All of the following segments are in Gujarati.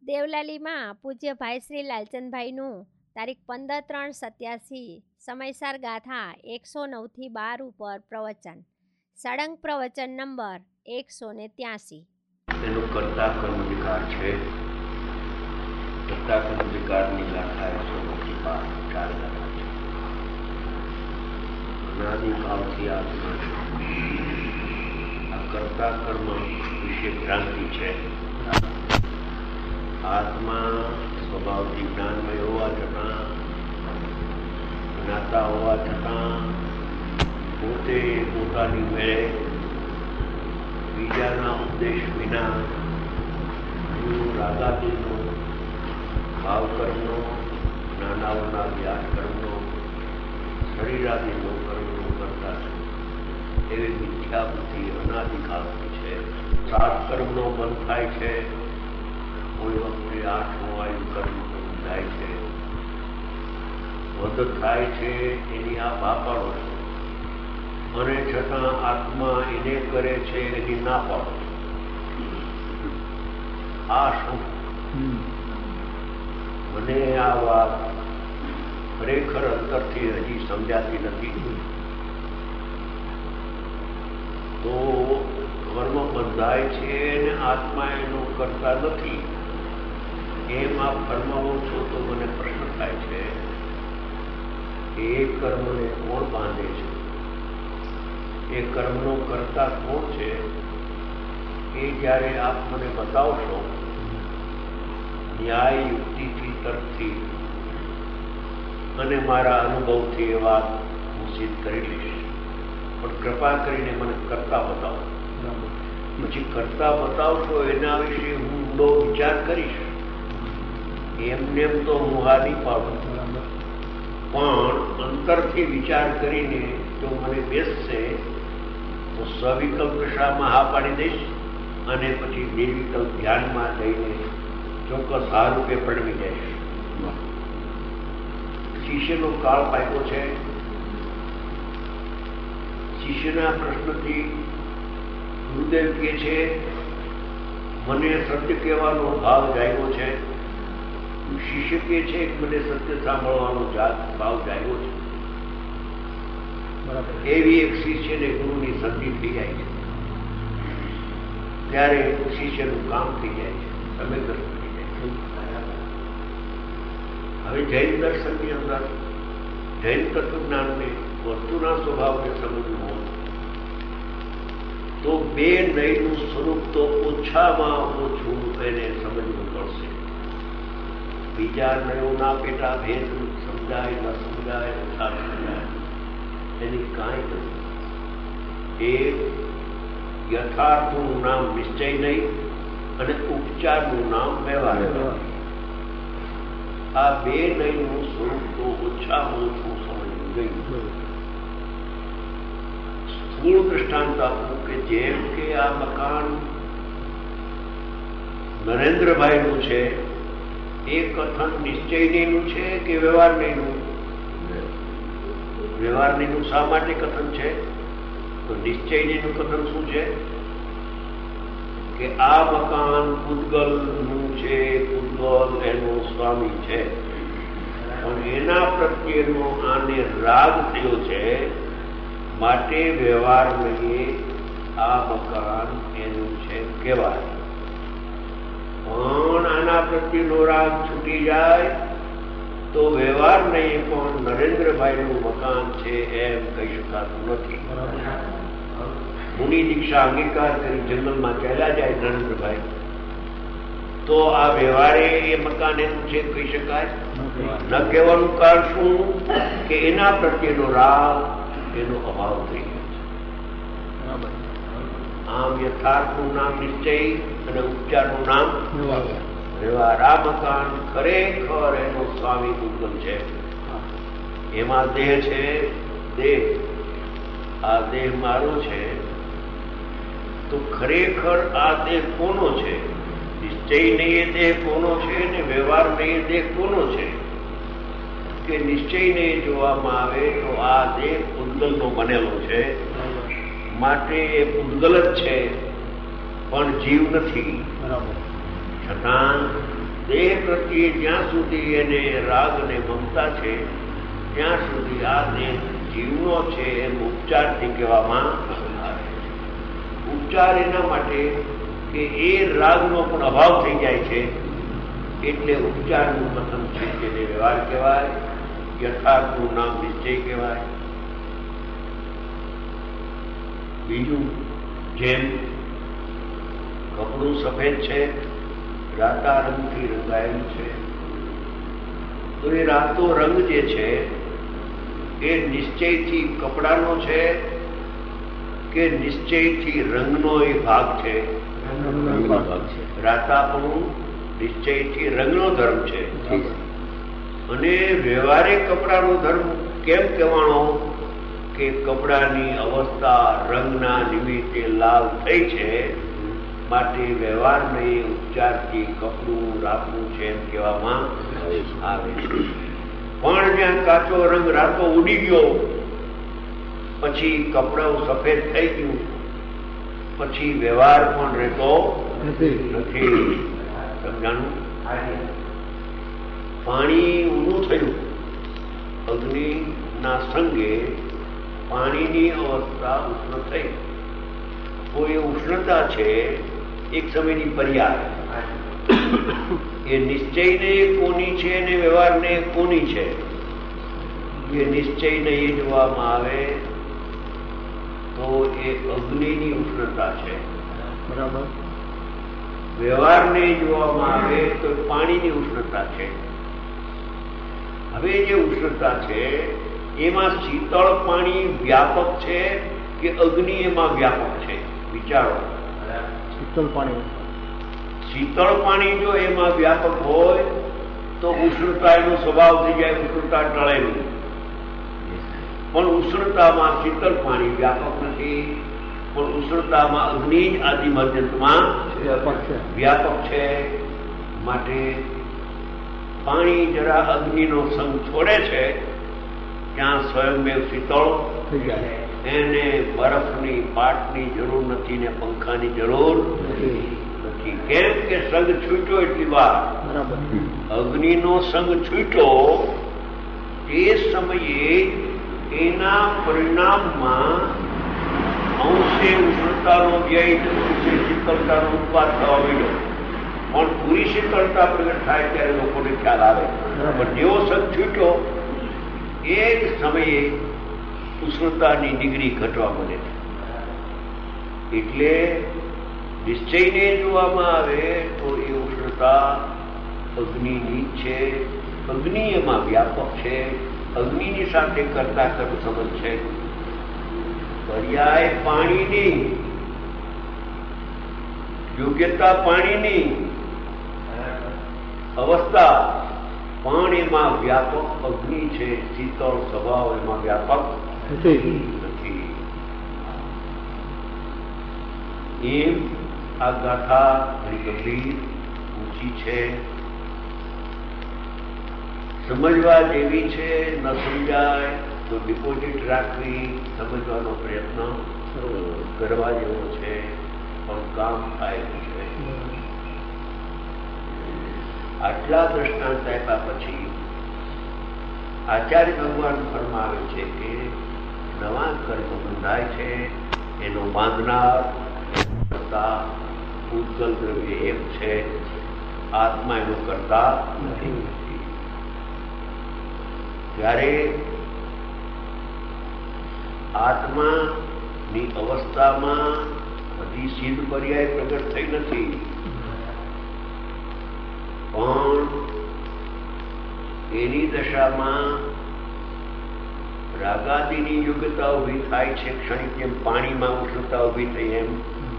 દેવલાલીમાં પૂજ્ય ભાઈ શ્રી લાલચંદભાઈનું તારીખ 15/3/87 સમયસાર ગાથા 109 થી 12 ઉપર પ્રવચન. સળંગ પ્રવચન નંબર 183. એનો કર્તા કર્મ વિકાર છે. કર્તા કર્મ વિકારની ગાથા 109 4 ગાથા છે. અનાદિકાળથી આત્મા આ કર્તા કર્મ વિશે ભ્રાંતિ છે. આત્મા સ્વભાવથી જ્ઞાનમય હોવા છતાં, જ્ઞાતા હોવા છતાં પોતે પોતાની મેળે બીજાના ઉદ્દેશ વિના રાગાદીનો, ભાવકર્મનો, નાનાઓના વ્યાસ કર્મનો, શરીરાદીનો કર્મનો કરતા છે. એવી મિથ્યા બુદ્ધિ અનાદિકાળની છે. 7 કર્મનો બંધ થાય છે. કોઈ વખતે 8મો આયુ કર્મ થાય છે, વધ થાય છે. એની આ બાપાડો છે અને છતાં આત્મા એને કરે છે એની ના પાડો. આ શું? મને આ વાત ખરેખર અંતરથી હજી સમજાતી નથી. તો કર્મ બંધાય છે અને આત્મા એનું કરતા નથી. એમ આપ ફરમાવો છો તો મને પ્રશ્ન થાય છે કે એ કર્મને કોણ બાંધે છે? એ કર્મનો કરતા કોણ છે? એ જ્યારે આપ મને બતાવશો ન્યાય, યુક્તિથી, તર્કથી અને મારા અનુભવથી એ વાત હું સિદ્ધ કરી લઈશ. પણ કૃપા કરીને મને કરતા બતાવો. પછી કરતા બતાવશો એના વિશે હું ઊંડો વિચાર કરીશ. એમને એમ તો હું હા નહીં પાડું, પણ અંતરથી વિચાર કરીને જો મને બેસશે તો સવિકલ્પ શામાં હા પાડી દઈશ અને પછી નિર્વિકલ્પ ધ્યાનમાં જઈને ચોક્કસ હા રૂપે પડવી જઈશ. શિષ્યનો કાળ પાક્યો છે. શિષ્યના પ્રશ્નથી ગુરુદેવ કહે છે મને સત્ય કહેવાનો ભાવ જાગ્યો છે. શિષ્ય કહે છે કે મને સત્ય સાંભળવાનો ભાવ જાગ્યો છે. એવી એક શિષ્યને ગુરુની સંધિ થઈ જાય છે. ત્યારે શિષ્યનું કામ થઈ જાય છે, તમે દર્શન થઈ જાય છે. હવે જૈન દર્શનની અંદર જૈન તત્વજ્ઞાનને વસ્તુના સ્વભાવને સમજવું હોય તો 2 નયનું સ્વરૂપ તો ઓછામાં ઓછું એને સમજવું પડશે. બીજા નયોના પેટા ભેદ સમજાય ન સમજાય, ઓછા સમજાય, એની કાંઈ નથી. એક યથાર્થનું નામ નિશ્ચય નહીં અને ઉપચારનું નામ વ્યવહાર. આ 2 નયનું સ્વરૂપ તો ઓછામાં ઓછું સમજવું ગયું. સ્થૂળ દૃષ્ટાંત આપવું કે જેમ કે આ મકાન નરેન્દ્રભાઈનું છે, એ કથન નિશ્ચયનીનું છે કે વ્યવહારનીનું? વ્યવહારનીનું શા માટે કથન છે? તો નિશ્ચયનીનું કથન શું છે કે આ મકાન પૂતગલનું છે, પૂતગલ એનો સ્વામી છે, પણ એના પ્રત્યેનો આને રાગ થયો છે માટે વ્યવહાર નહીં, આ મકાન એનું છે કહેવાય. પણ આના પ્રત્યેનો રાગ છૂટી જાય તો વ્યવહાર નહીં પણ નરેન્દ્રભાઈનું મકાન છે એમ કહી શકાતું નથી. મુનિ દીક્ષા અંગીકાર કરી જંગલમાં ચાલ્યા જાય નરેન્દ્રભાઈ, તો આ વ્યવહારે એ મકાન એનું છે કહી શકાય? ન કહેવાનું કારણ શું કે એના પ્રત્યેનો રાગ, એનો અભાવ થઈ ગયો છે. આમ યથાર્થનું નામ નિશ્ચય અને ઉપચારનું નામ વ્યવહાર. આ મકાન ખરેખર એનો સ્વામી પૂતગલ છે. એમાં દેહ છે. દેહ, આ દેહ મારો છે. તો ખરેખર આ દેહ કોનો છે? નિશ્ચય નહીં એ દેહ કોનો છે ને વ્યવહાર નહીં એ દેહ કોનો છે? કે નિશ્ચય નહીં જોવામાં આવે તો આ દેહ પૂતગલનો બનેલો છે, માટે એ પૂતગલ જ છે પણ જીવ નથી. છતાં દેહ પ્રત્યે જ્યાં સુધી એને રાગ અને મમતા છે ત્યાં સુધી આ દેહ જીવનો છે એમ ઉપચારથી કહેવામાં આવે છે. ઉપચાર એના માટે કે એ રાગનો પણ અભાવ થઈ જાય છે, એટલે ઉપચારનું પ્રથમ છે જેને વ્યવહાર કહેવાય, યથાર્થનું નામ નિશ્ચય કહેવાય. બીજું, જેમ કપડું સફેદ છે, રાતા રંગથી રંગાયેલું છે, તો એ રાતો રંગ જે છે એ નિશ્ચયથી કપડાનો છે કે નિશ્ચયથી રંગનો એ ભાગ છે? રાતાપણું નિશ્ચયથી રંગનો ધર્મ છે. અને વ્યવહારિક કપડાનો ધર્મ કેમ કહેવાનો? કે કપડાની અવસ્થા રંગના નિમિત્તે લાલ થઈ છે, માટે વ્યવહારને ઉપચારથી કપડું રાતનું છે એમ કહેવામાં આવે છે. પણ જ્યાં કાચો રંગ રાતો ઉડી ગયો, પછી કપડાં સફેદ થઈ ગયું, પછી વ્યવહાર પણ રહેતો નથી. સમજાણું? પાણી ઊંડું થયું, અગ્નિના સંગે પાણીની અવસ્થા ઉષ્ણ થઈ, તો એ ઉષ્ણતા છે એક સમયની પર્યાય. એ નિશ્ચયને કોની છે અને વ્યવહારને કોની છે? એ નિશ્ચયને એ જોવામાં આવે તો એ અગ્નિની ઉષ્ણતા છે, બરાબર. વ્યવહારને જોવામાં આવે તો પાણીની ઉષ્ણતા છે. હવે જે ઉષ્ણતા છે એમાં શીતળ પાણી વ્યાપક છે કે અગ્નિ એમાં વ્યાપક છે? વિચારો. શીતળ પાણી જો એમાં વ્યાપક હોય તો ઉષ્ણતા એનો સ્વભાવ થઈ જાય, ઉષ્ણતા ટળે નહીં. પણ ઉષ્ણતામાં શીતળ પાણી વ્યાપક નથી, પણ ઉષ્ણતામાં અગ્નિ આદિ મધ્યમાં વ્યાપક છે. માટે પાણી જરા અગ્નિનો સંગ છોડે છે ત્યાં સ્વયંમેવ શીતળ થઈ જાય. એને બરફની પાટની જરૂર નથી ને પંખાની જરૂર નથી. કેમ કે સંગ છૂટ્યો એટલી વાર. અગ્નિનો સંગ છૂટ્યો એ સમયે એના પરિણામમાં અંશે ઉષ્ણતાનો વ્યય, અંશે શીતળતાનો ઉત્પાદ થવા માંડ્યો. પણ પૂરી શીતળતા પ્રગટ થાય ત્યારે લોકોને ખ્યાલ આવે. પણ જેવો સંગ છૂટ્યો એ જ સમયે ઉષ્ણતાની ડિગ્રી ઘટવા મળે છે. એટલે નિશ્ચયને જોવામાં આવે તો એ ઉષ્ણતા અગ્નિની છે, અગ્નિ એમાં વ્યાપક છે, અગ્નિની સાથે કરતા કર્મ સંબંધ છે. પર્યાય પાણીની યોગ્યતા, પાણીની અવસ્થા પણ એમાં વ્યાપક અગ્નિ છે, શીતળ સ્વભાવ એમાં વ્યાપક નથી. એમ આ ગાથા ઘણી ગંભીર ઊંચી છે, સમજવા જેવી છે. ન સમજાય તો ડિપોઝિટ રાખવી, સમજવાનો પ્રયત્ન કરવા જેવો છે, પણ કામ થાય છે. આટલા દ્રષ્ટાંત આપ્યા પછી આચાર્ય ભગવાન ફરમાવે છે કે નવા કર્મ બંધાય છે, એનો બાંધનાર પૂતગલ દ્રવ્ય એક છે, આત્મા એનું કરતા નથી. ત્યારે આત્માની અવસ્થામાં બધી સિદ્ધ પર્યાય પ્રગટ થઈ નથી, પણ એની દશામાં રાગાદિની યોગ્યતા ઉભી થાય છે. ક્ષણિક જેમ પાણીમાં ઉષ્ણતા ઉભી થઈ એમ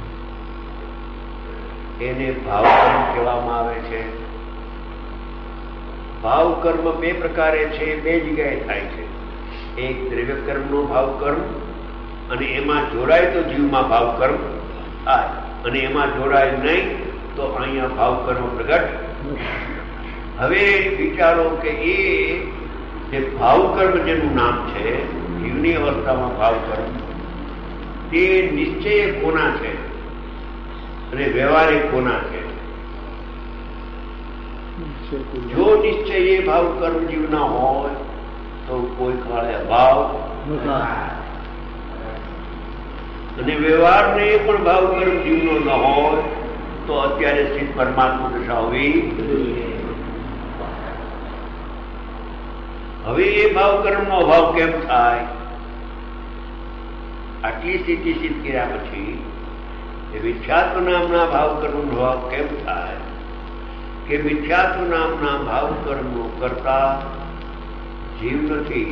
એને ભાવકર્મ કહેવામાં આવે છે. ભાવકર્મ બે પ્રકારે છે, બે જગ્યાએ થાય છે. એક દ્રવ્યકર્મનો ભાવકર્મ, અને એમાં જોડાય તો જીવમાં ભાવકર્મ થાય, અને એમાં જોડાય નહીં તો અહીંયા ભાવકર્મ પ્રગટ. હવે વિચારો કે એ જે ભાવકર્મ જેનું નામ છે જીવની અવસ્થામાં ભાવકર્મ, તે નિશ્ચય કોના છે અને વ્યવહારિક કોના છે? જો નિશ્ચય એ ભાવ કર્મ જીવના હોય તો કોઈ કાળે અભાવ અને વ્યવહારને એ પણ ભાવ કર્મ જીવનો ન હોય તો અત્યારે સ્થિત પરમાત્મા દશા હોવી. હવે એ ભાવ કર્મનો અભાવ કેમ થાય? આટલી સ્થિતિ સિદ્ધ કર્યા પછી એ મિથ્યાત્વ નામના ભાવ કર્મનો ભાવ કેમ થાય કે મિથ્યાત્વ નામના ભાવ કર્મો કરતા જીવ નથી.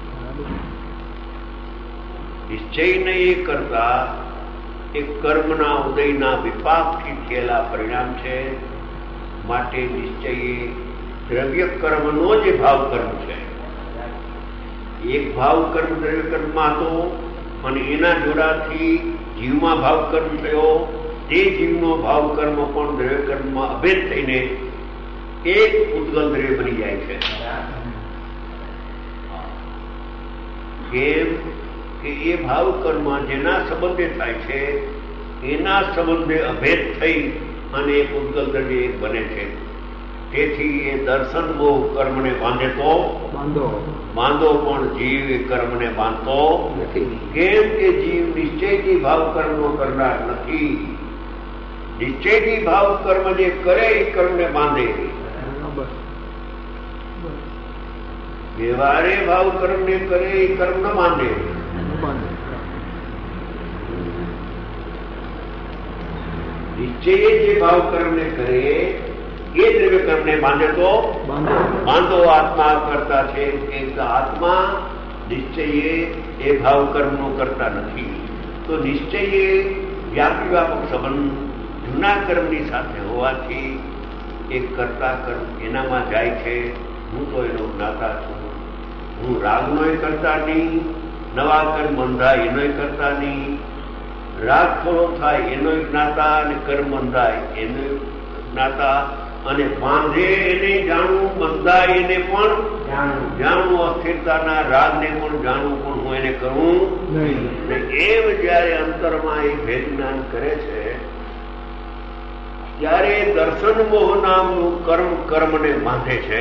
નિશ્ચય નહીં કરતા એ કર્મના ઉદયના વિપાકથી થયેલા પરિણામ છે. માટે નિશ્ચય દ્રવ્ય કર્મનો જે ભાવ કર્મ છે, એક ભાવ કર્મ દ્રવ્ય કર્મમાં હતો અને એના જોડાથી જીવમાં ભાવ કર્મ થયો. તે જીવનો ભાવ કર્મ પણ દ્રવ્ય કર્મમાં અભેદ થઈને એક ઉદ્ગલ દ્રવ્ય બની જાય છે. કેમ કે એ ભાવ કર્મ જેના સંબંધે થાય છે એના સંબંધે અભેદ થઈ અને એક ઉદ્ગલ દ્રવ્ય એક બને છે. તેથી એ દર્શન મોહ કર્મને બાંધે તો બાંધો પણ જીવ એ કર્મને બાંધતો નથી. કેમ કે જીવ નિશ્ચયથી ભાવ કર્મનો કરનાર નથી. નિશ્ચયથી ભાવ કર્મ જે કરે એ કર્મને બાંધે. વ્યવહારે ભાવ કર્મને કરે એ કર્મ ન બાંધે. નિશ્ચય જે ભાવ કર્મને કરે એ દ્રવ્ય કર્મને બાંધે તો બાંધો આત્મા કરતા છે. આત્મા નિશ્ચયે એ ભાવ કર્મનો કરતા નથી. તો નિશ્ચયે વ્યાપી વ્યાપક સંબંધ જૂના કર્મની સાથે હોવાથી એ કરતા કર્મ એનામાં જાય છે. હું તો એનો જ્ઞાતા છું. હું રાગનોય કરતા નહીં, નવા કર્મ બંધાય એનોય કરતા નહીં. રાગ થોડો થાય એનોય જ્ઞાતા અને કર્મ બંધાય એનો જ્ઞાતા. અને બાંધે એને જાણવું, બંધાય એને પણ જાણવું. અસ્થિરતાના રાગને પણ જાણવું, પણ હું એને કરું નહીં. એમ જયારે અંતરમાં એ ભેદ જ્ઞાન કરે છે ત્યારે દર્શન મોહ નામનું કર્મ કર્મને બાંધે છે.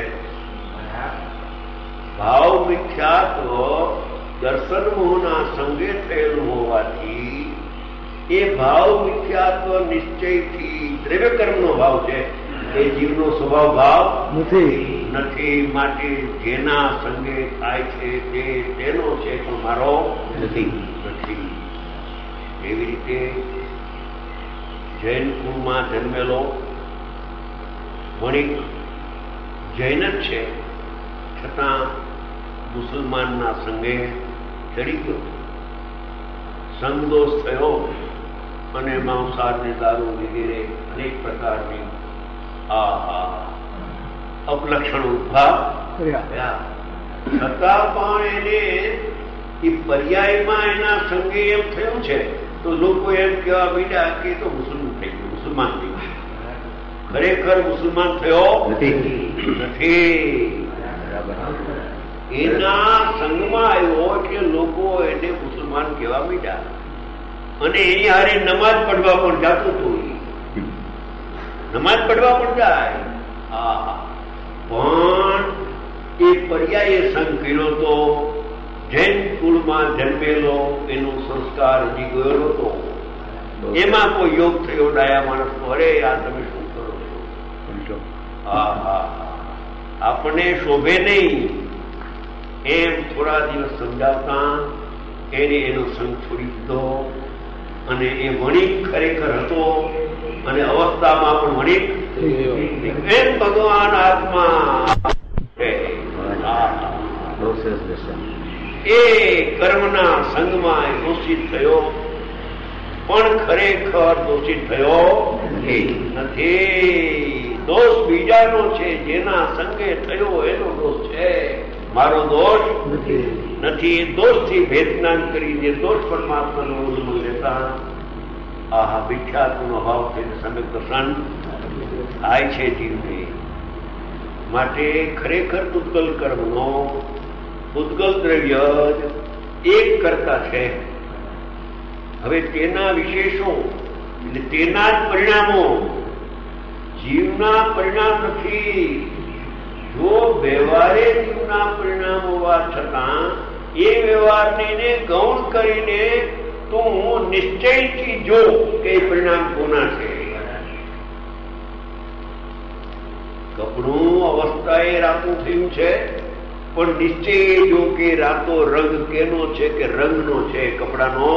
ભાવ મિથ્યાત્વ દર્શન મોહના સંગે થયેલું હોવાથી એ ભાવ મિથ્યાત્વ નિશ્ચયથી દ્રવ્ય કર્મનો ભાવ છે. એ જીવનો સ્વભાવ ભાવ નથી. માટે જેના સંગે થાય છે તે તેનો છે, પણ મારો નથી. એવી રીતે જૈન કુળમાં જન્મેલો વણિક જૈન જ છે, છતાં મુસલમાનના સંગે ચડી ગયો. સંગદોષ થયો અને માંસાહારની દારૂ વગેરે અનેક પ્રકારની અપલક્ષણ ઉભા થયા. છતાં પણ એને એ પર્યાયમાં એના સંગે એમ થયું છે તો લોકો એમ કહેવા માંડ્યા કે તો મુસલમાન થઈ ગયો, મુસલમાન થઈ ગયો. ખરેખર મુસલમાન થયો નથી. એના સંગમાં આવ્યો એટલે લોકો એને મુસલમાન કહેવા માંડ્યા. અને એની હારે નમાજ પડવા પણ જાતું હતું. નમાજ પડવા પણ જાય. પણ એ પર્યાયે સંગ કર્યો તો જૈન કુળમાં જન્મેલો, એનો સંસ્કાર હજી ગયો હતો. એમાં કોઈ યોગ થયો ડાયા માણસ તો અરે આ તમે શું કરો છો, આપણને શોભે નહીં. એમ થોડા દિવસ સમજાવતા એને એનો સંગ છોડી દીધો. અને એ વણિક ખરેખર હતો અને અવસ્થામાં પણ વણિક. એમ ભગવાન આત્મા એ કર્મના સંગમાં દોષિત થયો, પણ ખરેખર દોષિત થયો નથી. દોષ બીજાનો છે, જેના સંગે થયો એનો દોષ છે, મારો દોષ નથી. દોષથી ભેદ જ્ઞાન કરી જે દોષ પરમાત્માનો ઉલ્લંઘન લેતા વિખ્યાતનો ભાવ થઈને સમ્યક દર્શન થાય છે જીવને. માટે ખરેખર ઉદ્ગલ કર્મનો ઉદ્ગલ દ્રવ્ય જ એક કરતા છે. હવે તેના વિશેષો એટલે તેના જ પરિણામો જીવના પરિણામ નથી. જો વ્યવહારે જીવના પરિણામ હોવા છતાં એ વ્યવહારને ગૌણ કરીને તું નિશ્ચયથી જો કે એ પરિણામ કોના છે. કપડું અવસ્થાએ રાતું થયું છે, પણ નિશ્ચય જો કે રાતો રંગ કેનો છે કે રંગનો છે, કપડાનો.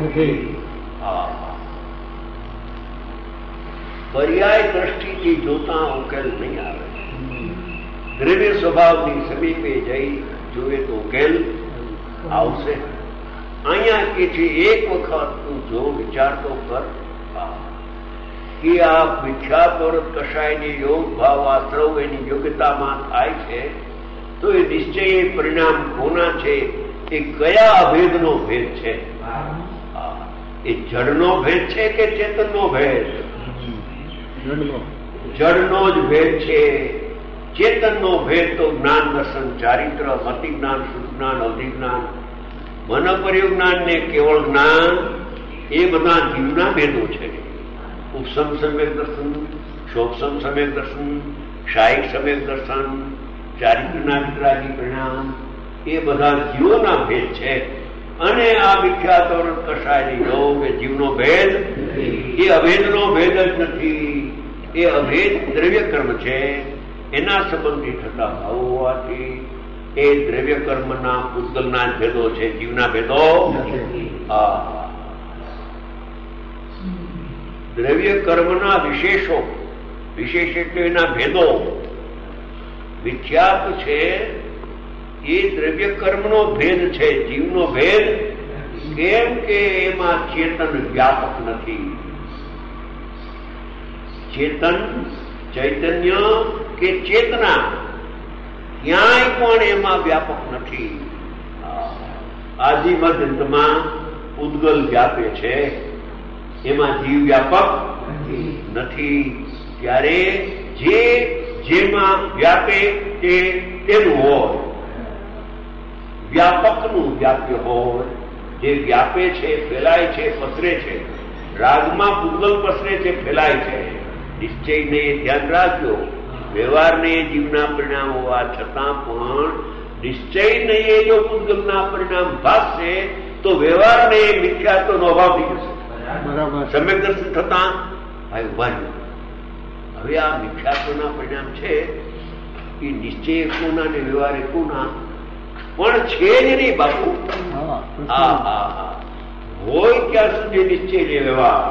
પર્યાય દ્રષ્ટિથી જોતા ઉકેલ નહીં આવે. દ્રવ્ય સ્વભાવની સમીપે જઈ જોવે તો ઉકેલ આવશે. અહીંયા કે છે એક વખત તું જો વિચાર તો કર કે આ મિથ્યા પર કશાયની યોગ ભાવ આશ્રવ એની યોગ્યતામાં થાય છે, તો એ નિશ્ચય પરિણામ કોના છે, એ કયા અભેદનો ભેદ છે? એ જડનો ભેદ છે કે ચેતનનો ભેદ? જડનો જ ભેદ છે. ચેતનનો ભેદ તો જ્ઞાન દર્શન ચારિત્ર મતિ જ્ઞાન શુદ્ધ જ્ઞાન અવધિ જ્ઞાન મન પરિજ્ઞાન ને કેવળ જ્ઞાન એ બધા જીવના ભેદો છે. ઉપસમ સમ્યક દર્શન, શોભસમ સમ્યક દર્શન, શાયિક સમ્યક દર્શન, ચારિત્રના વિતરાગી પરિણામ એ બધા જીવોના ભેદ છે. અને આ મિથ્યા તોરણ કશાયની યોગ એ જીવનો ભેદ, એ અભેદનો ભેદ જ નથી. એ અભેદ દ્રવ્ય કર્મ છે. એના સંબંધી થતા ભાવ હોવાથી એ દ્રવ્ય કર્મના પૂતગલના ભેદો છે, જીવના ભેદો. દ્રવ્ય કર્મના વિશેષો, વિશેષ એટલે એના ભેદો મિથ્યાત્વ છે. એ દ્રવ્ય કર્મનો ભેદ છે, જીવનો ભેદ. કેમ કે એમાં ચેતન વ્યાપક નથી. ચેતન, ચૈતન્ય કે ચેતના ક્યાંય પણ એમાં વ્યાપક નથી. આદિ મધ્યમાં ઉદ્ગલ વ્યાપે છે, એમાં જીવ વ્યાપક નથી. ત્યારે જે જેમાં વ્યાપે તે તેનું હોય, વ્યાપકનું વ્યાપ્ય હોય. જે વ્યાપે છે, ફેલાય છે, પસરે છે. રાગમાં પૂતગલ પસરે છે, ફેલાય છે. નિશ્ચયને ધ્યાન રાખજો. વ્યવહારને જીવના પરિણામ હોવા છતાં પણ નિશ્ચયને જો પૂતગલના પરિણામ ભાસશે તો વ્યવહારને મિથ્યાત્વનો અભાવ થઈ જશે. સમ્યક દર્શન થતા ભાઈ ઉભા. હવે આ મિથ્યાત્વના પરિણામ છે એ નિશ્ચય કોના ને વ્યવહાર કોના પણ છે જ નહીં બાપુ. હોય ત્યાં સુધી નિશ્ચય ને વ્યવહાર,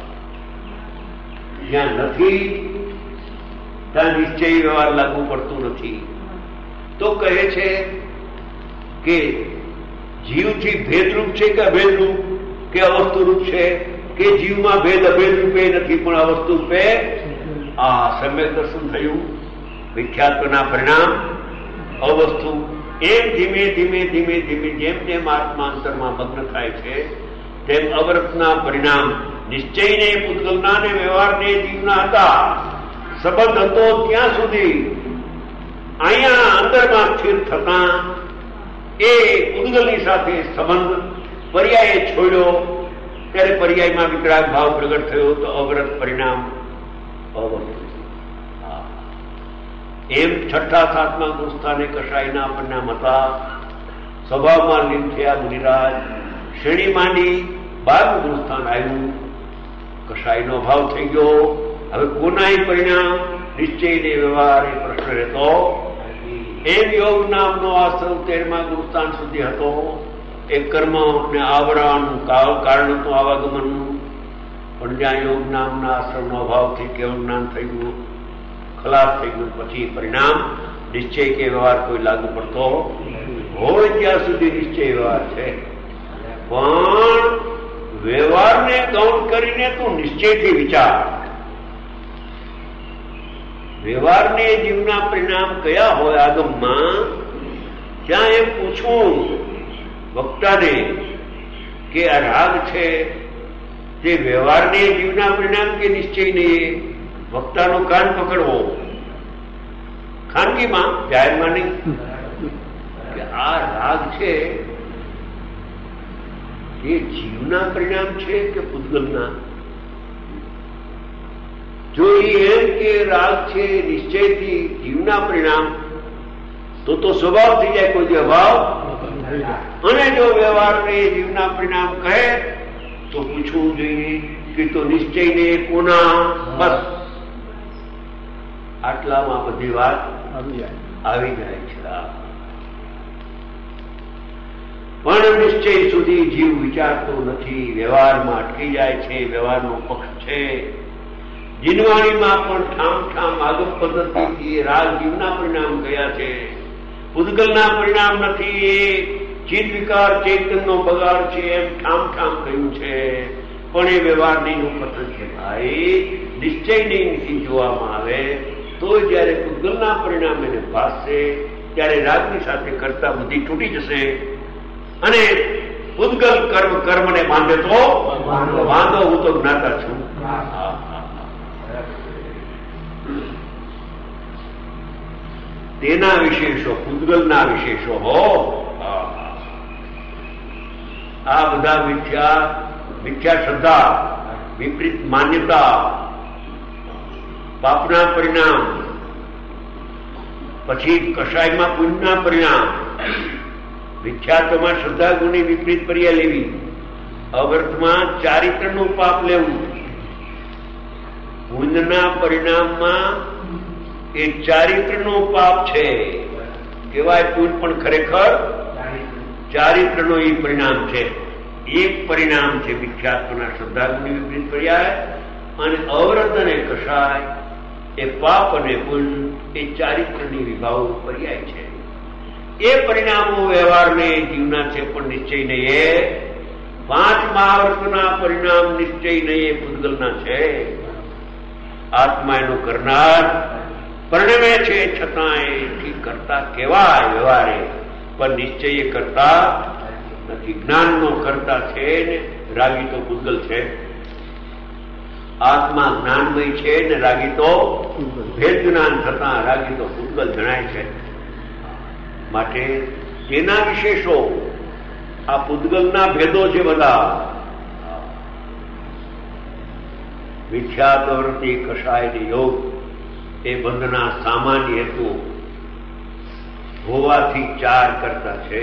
જ્યાં નથી ત્યાં નિશ્ચય વ્યવહાર લાગુ પડતું નથી. તો કહે છે કે જીવથી ભેદરૂપ છે કે અભેદરૂપ કે અવસ્તુરૂપ છે, કે જીવમાં ભેદ અભેદ રૂપે નથી પણ અવસ્તુ રૂપે. આ સમ્યક દર્શન થયું. મિથ્યાત્વના પરિણામ અવસ્તુ. એમ ધીમે ધીમે ધીમે ધીમે જેમ જેમ આત્મા અંતરમાં મગ્ન થાય છે તેમ અવરતના પરિણામ નિશ્ચયને પૂતગલના ને વ્યવહારને જીવના હતા. સંબંધ હતો ત્યાં સુધી અહીંયા અંદરમાં સ્થિર થતા એ પૂતગલની સાથે સંબંધ પર્યાયે છોડ્યો ત્યારે પર્યાયમાં વિતરાગ ભાવ પ્રગટ થયો તો અવરત પરિણામ અવરત. એમ છઠ્ઠા સાતમા ગુરુસ્થાને કશાયના પરિણામ હતા. સ્વભાવમાં લીન થયા મુનિરાજ. શ્રેણી માંડી 12મું ગુરુસ્થાન આવ્યું. કશાયનો ભાવ થઈ ગયો. હવે કોનાય પરિણામ નિશ્ચય ને વ્યવહાર એ પ્રશ્ન રહેતો. એમ યોગ નામનો આશ્રમ 13મા ગુરુસ્થાન સુધી હતો. એ કર્મ ને આવરણ કારણ હતું આવાગમનનું. પણ જ્યાં યોગ નામના આશ્રમનો અભાવથી કેવળ જ્ઞાન થઈ ગયું, ખલાસ થઈ ગયું, પછી પરિણામ નિશ્ચય કે વ્યવહાર કોઈ લાગુ પડતો હોય ત્યાં સુધી નિશ્ચય વ્યવહાર છે. પણ વ્યવહારને ગૌણ કરીને તું નિશ્ચયથી વિચાર. વ્યવહારને જીવના પરિણામ કયા હોય આગમમાં, ત્યાં એમ પૂછવું વક્તાને કે આ રાગ છે તે વ્યવહારને જીવના પરિણામ કે નિશ્ચયને. વક્તાનો કાન પકડવો ખાનગીમાં, જાહેરમાં નહીં. કે આ રાગ છે એ જીવના પરિણામ છે કે પૂતગલના? જો એમ કે રાગ છે નિશ્ચયથી જીવના પરિણામ, તો સ્વભાવ થઈ જાય કોઈ અભાવ. અને જો વ્યવહારને જીવના પરિણામ કહે તો પૂછવું જોઈએ કે તો નિશ્ચયને કોના? બસ આટલામાં બધી વાત આવી જાય છે. પણ નિશ્ચય સુધી જીવ વિચારતો નથી, વ્યવહારમાં અટકી જાય છે. વ્યવહારનો પક્ષ છે. જીનવાણીમાં પણ ઠામ આગમ પદ્ધતિથી રાગ જીવના પરિણામ ગયા છે, પૂતગલના પરિણામ નથી. એ ચિત્ત વિકાર ચૈતન્યનો બગાડ છે એમ ઠામ કહ્યું છે. પણ એ વ્યવહારની કથન છે ભાઈ. નિશ્ચયની નથી જોવામાં આવે તો જયારે પૂતગલના પરિણામ એને ભાસશે ત્યારે રાગની સાથે કરતા બુદ્ધિ તૂટી જશે. અને પૂતગલ કર્મને બાંધે તો બાંધો, હું તો જ્ઞાતા છું. તેના વિશેષો, પૂતગલના વિશેષો હો. આ બધા મિથ્યા શ્રદ્ધા, વિપરીત માન્યતા, પાપના પરિણામ, પછી કષાયમાં પુણ્યના પરિણામ. વિખ્યાતમાં શ્રદ્ધા ગુણની વિપરીત પર્યા લેવી, અવર્તમાં ચારિત્રનું પાપ લેવું, પુણ્યના પરિણામમાં એ ચારિત્રનો પાપ છે કેવાય. પુણ્ય પણ ખરેખર ચારિત્રનો એ પરિણામ છે. એક પરિણામ છે વિખ્યાતના શ્રદ્ધા ગુણની વિપરીત પર્યાય, અને અવરત અને કષાય એ પાપ અને પુણ્ય એ ચારિત્રની વિભાવ પર્યાય છે. એ પરિણામો વ્યવહારને જીવના છે, પણ નિશ્ચય નહીં. એ 5 મહાવર્તના પરિણામ નિશ્ચય નહીં, એ પૂતગલના છે. આત્મા એનો કરનાર પરિણમે છે, છતાં એથી કરતા કેવાય વ્યવહારે, પણ નિશ્ચય એ કરતા નથી. જ્ઞાનનો કરતા છે ને રાગી તો પૂતગલ છે. આત્મા જ્ઞાનમય છે ને રાગી તો ભેદ જ્ઞાન થતા રાગી તો પૂતગલ જણાય છે. માટે તેના વિશેષો, આ પૂતગલના ભેદો છે બધા. મિથ્યા પ્રવૃત્તિ, કષાય ને યોગ એ બંધના સામાન્ય હેતુ હોવાથી 4 કરતા છે.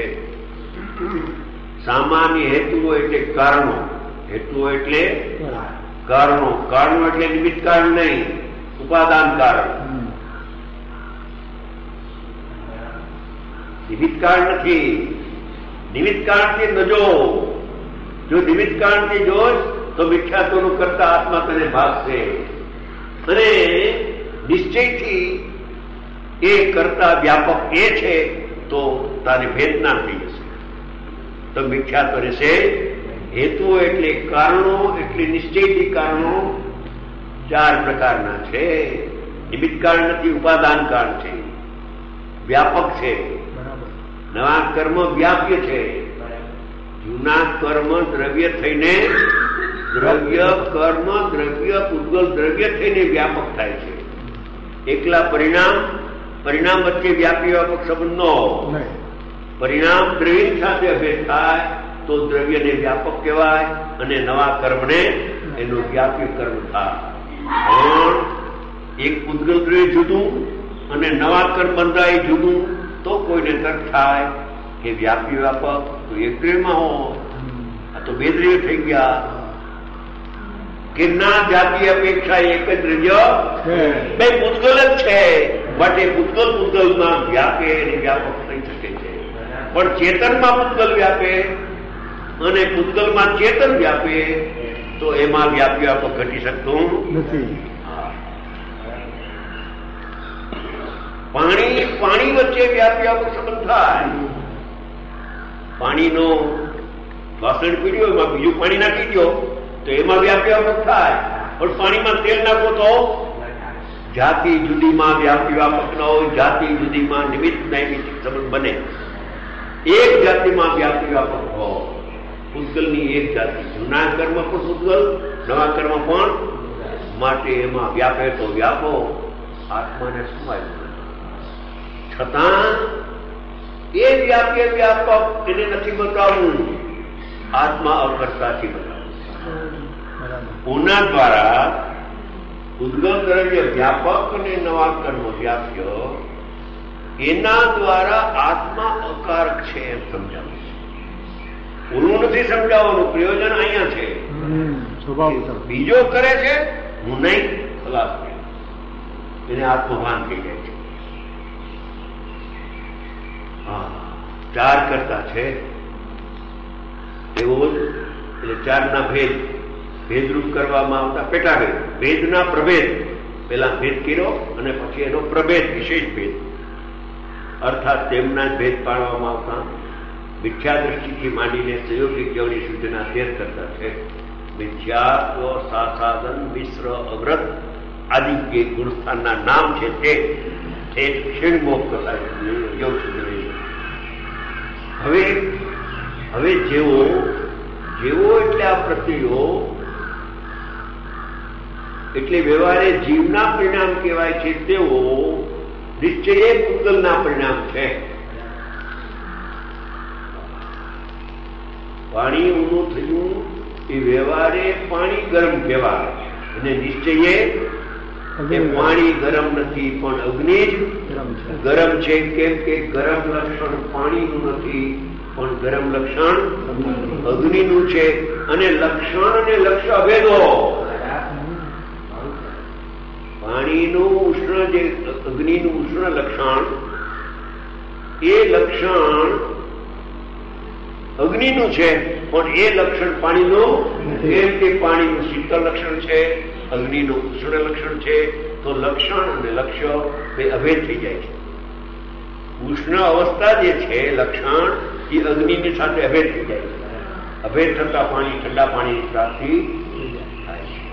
સામાન્ય હેતુઓ એટલે કારણો, હેતુઓ એટલે કારણો. કારણો એટલે નિમિત્ત કારણ નહીં, ઉપાદાન કારણ. નિમિત્ત કારણ નથી. નિમિત્ત કારણથી ન જો નિમિત્ત કારણથી જોશ તો મિથ્યાત્વનું કરતા આત્મા તને ભાગશે. અને નિશ્ચયથી એ કરતા વ્યાપક એ છે તો તારે ભેદ ના થઈ જશે, તો મિથ્યાત્વ રહેશે. હેતુઓ એટલે કારણો, એટલે નિશ્ચયથી કારણો 4 પ્રકારના છે. નિમિત્ત કારણ નથી, ઉપાદાન કારણ છે, વ્યાપક છે. નવા કર્મ વ્યાપ્ય છે. જૂના કર્મ દ્રવ્ય થઈને દ્રવ્ય કર્મ દ્રવ્ય પૂતગલ દ્રવ્ય થઈને વ્યાપક થાય છે. એકલા પરિણામ વચ્ચે વ્યાપી વ્યાપક સંબંધ ન હોય. પરિણામ દ્રવ્ય સાથે અભેદ થાય તો દ્રવ્યને વ્યાપક કહેવાય, અને નવા કર્મને એનું વ્યાપી કર્મ થાય. પણ એક પૂતગલ દ્રવ્ય જુદું અને નવા કર્મ બંધાય જુદું, તો કોઈને તર્ક થાય કે વ્યાપી વ્યાપક તો એક દ્રવ્યમાં હોય, આ તો 2 દ્રવ્ય થઈ ગયા. કે ના, જાતિ અપેક્ષા એક જ દ્રવ્ય બે પૂતગલ જ છે. માટે પૂતગલમાં વ્યાપે અને વ્યાપક થઈ શકે છે. પણ ચેતનમાં પૂતગલ વ્યાપે અને પૂતગલમાં ચેતન વ્યાપે તો એમાં વ્યાપી વ્યાપક ઘટી શકતું નથી. પાણી વચ્ચે વ્યાપી વ્યાપક સંબંધ થાય. પાણીનો વાસણ પીડ્યો, એમાં બીજું પાણી નાખી દો તો એમાં વ્યાપી વ્યાપક થાય. પણ પાણીમાં તેલ નાખો તો જાતિ જુદીમાં વ્યાપી વ્યાપક ન હોય, જાતિ જુદીમાં નિમિત્ત નૈમિત્તિક સંબંધ બને. એક જાતિમાં વ્યાપી વ્યાપક હોય. પૂતગલની એક જાતિ, જૂના કર્મ પણ પૂતગલ, નવા કર્મ પણ. માટે એમાં વ્યાપે તો વ્યાપો, આત્માને સમાય. છતાં એ વ્યાપ્ય વ્યાપક એને નથી બતાવવું, આત્મા અકર્તાથી બતાવવું. ઉના દ્વારા ઉદ્ગલ દ્રવ્ય વ્યાપક અને નવા કર્મ વ્યાપ્ય, એના દ્વારા આત્મા અકારક છે એમ સમજાવું. ઓલું નથી સમજાવવાનું, પ્રયોજન અહીંયા છે. બીજો કરે છે, હું નહીં, ખલાસ એને આત્મભાન થઈ જાય છે. ચાર કરતા છે એવો જ, એટલે ચારના ભેદરૂપ કરવામાં આવતા પેટાભેદ, ભેદના પ્રભેદ. પેલા ભેદ કર્યો અને પછી એનો પ્રભેદ, વિશેષ ભેદ, અર્થાત તેમના જ ભેદ પાડવામાં આવતા. મિથ્યા દ્રષ્ટિથી માંડીને સંયોગિક જવની સુધીના 13 કરતા છે. મિથ્યાત્વ, સાસાદન, મિશ્ર, અવ્રત આદિ જે ગુણસ્થાનના નામ છે તે ક્ષીણમોક્ષ કરતા યોગ સુધી. હવે જેવો એટલે આ પ્રત્યયો એટલે વ્યવહારે જીવના પરિણામ કહેવાય છે, તેવો નિશ્ચય પૂતગલના પરિણામ છે. પાણી ઊંડું થયું એ વ્યવહારે પાણી ગરમ કહેવાય, અને નિશ્ચયે એ પાણી ગરમ નથી પણ અગ્નિ જ ગરમ છે. કેમ કે ગરમ લક્ષણ પાણીનું નથી પણ ગરમ લક્ષણ અગ્નિનું છે. અને લક્ષણ અને લક્ષ્ય અભેદો. પાણીનું ઉષ્ણ, જે અગ્નિનું ઉષ્ણ લક્ષણ, એ લક્ષણ અગ્નિનું છે પણ એ લક્ષણ પાણીનું. કેમ કે પાણીનું શીતળ લક્ષણ છે, અગ્નિનું ઉષ્ણ લક્ષણ છે, તો લક્ષણ અને લક્ષ્ય બે અભેદ થઈ જાય છે. ઉષ્ણ અવસ્થા જે છે લક્ષણ, એ અગ્નિની સાથે અભેદ થઈ જાય છે. અભેદ થતા પાણી ઠંડા પાણીની પ્રાપ્તિ થાય છે.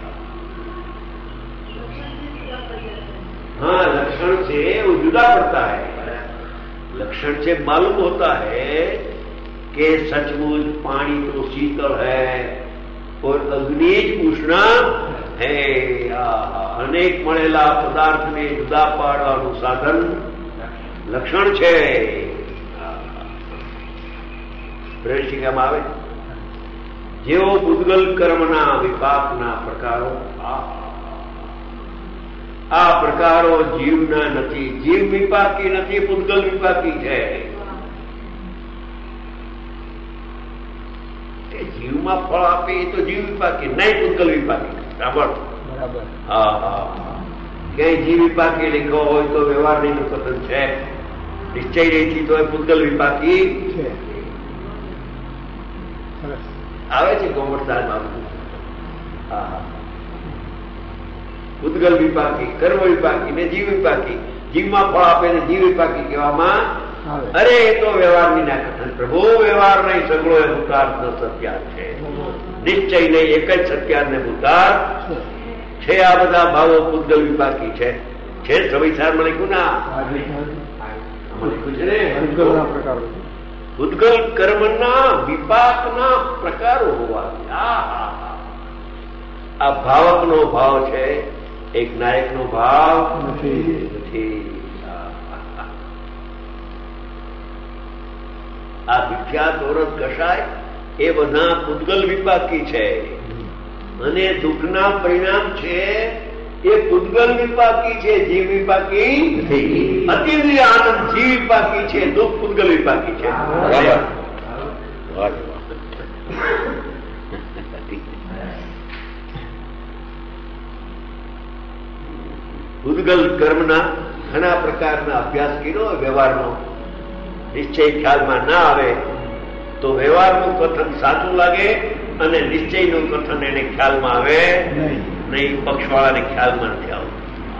हाँ, लक्षण से वो जुदा पड़ता है. लक्षण से मालूम होता है कि सचमुच पानी तो शीतल है और अग्नि उष्ण है. अनेक મળેલા પદાર્થને જુદા પાડવાનું સાધન લક્ષણ છે. પ્રવેશિકામાં આવે જેવો પૂતગલ કર્મના વિપાકના પ્રકારો, આ પ્રકારો જીવના નથી. જીવ વિપાકી નથી, પૂતગલ વિપાકી છે. જીવમાં ફળ આપે એ તો જીવ વિપાકી, નહીં પૂતગલ વિપાકી. બરાબર. ક્યાંય જીવ વિપાકી લખ્યો હોય તો વ્યવહારની નું કથન છે. નિશ્ચય રહેતી તો પૂતગલ વિપાકી આવે છે. ગોમટ સાહેબ પૂતગલ વિપાકી, કર્મ વિપાકી ને જીવ વિપાકી. જીવમાં ફળ આપે ને જીવ વિપાકી કહેવામાં. અરે એ તો વ્યવહારની ના કથન. પ્રભુ વ્યવહાર નહીં, સગળો એ ભૂતાર્થ નો સત્યાર્થ છે. નિશ્ચય નહીં, એક જ સત્યાર્થ ને ભૂતાર્થ છે. આ બધા ભાવો પૂતગલ વિપાકી છે. સવિસ્તારમાં લખ્યું ના લખ્યું છે ને, પૂતગલ કર્મના વિપાકના પ્રકારો હોવાથી આ ભાવકનો ભાવ છે, એક નાયકનો ભાવ નથી. આ વિખ્યાત ઓરત કશાય એ બધા પૂતગલ વિપાકી છે. અને દુઃખના પરિણામ છે એ પૂતગલ વિપાકી છે, જીવ વિપાકી નથી. અતિન્દ્રિય આનંદ જીવ વિપાકી છે, દુઃખ પૂતગલ વિપાકી છે. પૂતગલ કર્મના ઘણા પ્રકારના અભ્યાસ કર્યો. વ્યવહારનો નિશ્ચય ખ્યાલમાં ના આવે તો વ્યવહારનું કથન સાચું લાગે અને નિશ્ચયનું કથન એને ખ્યાલમાં આવે નહીં. પક્ષવાળાને ખ્યાલમાં નથી આવતું.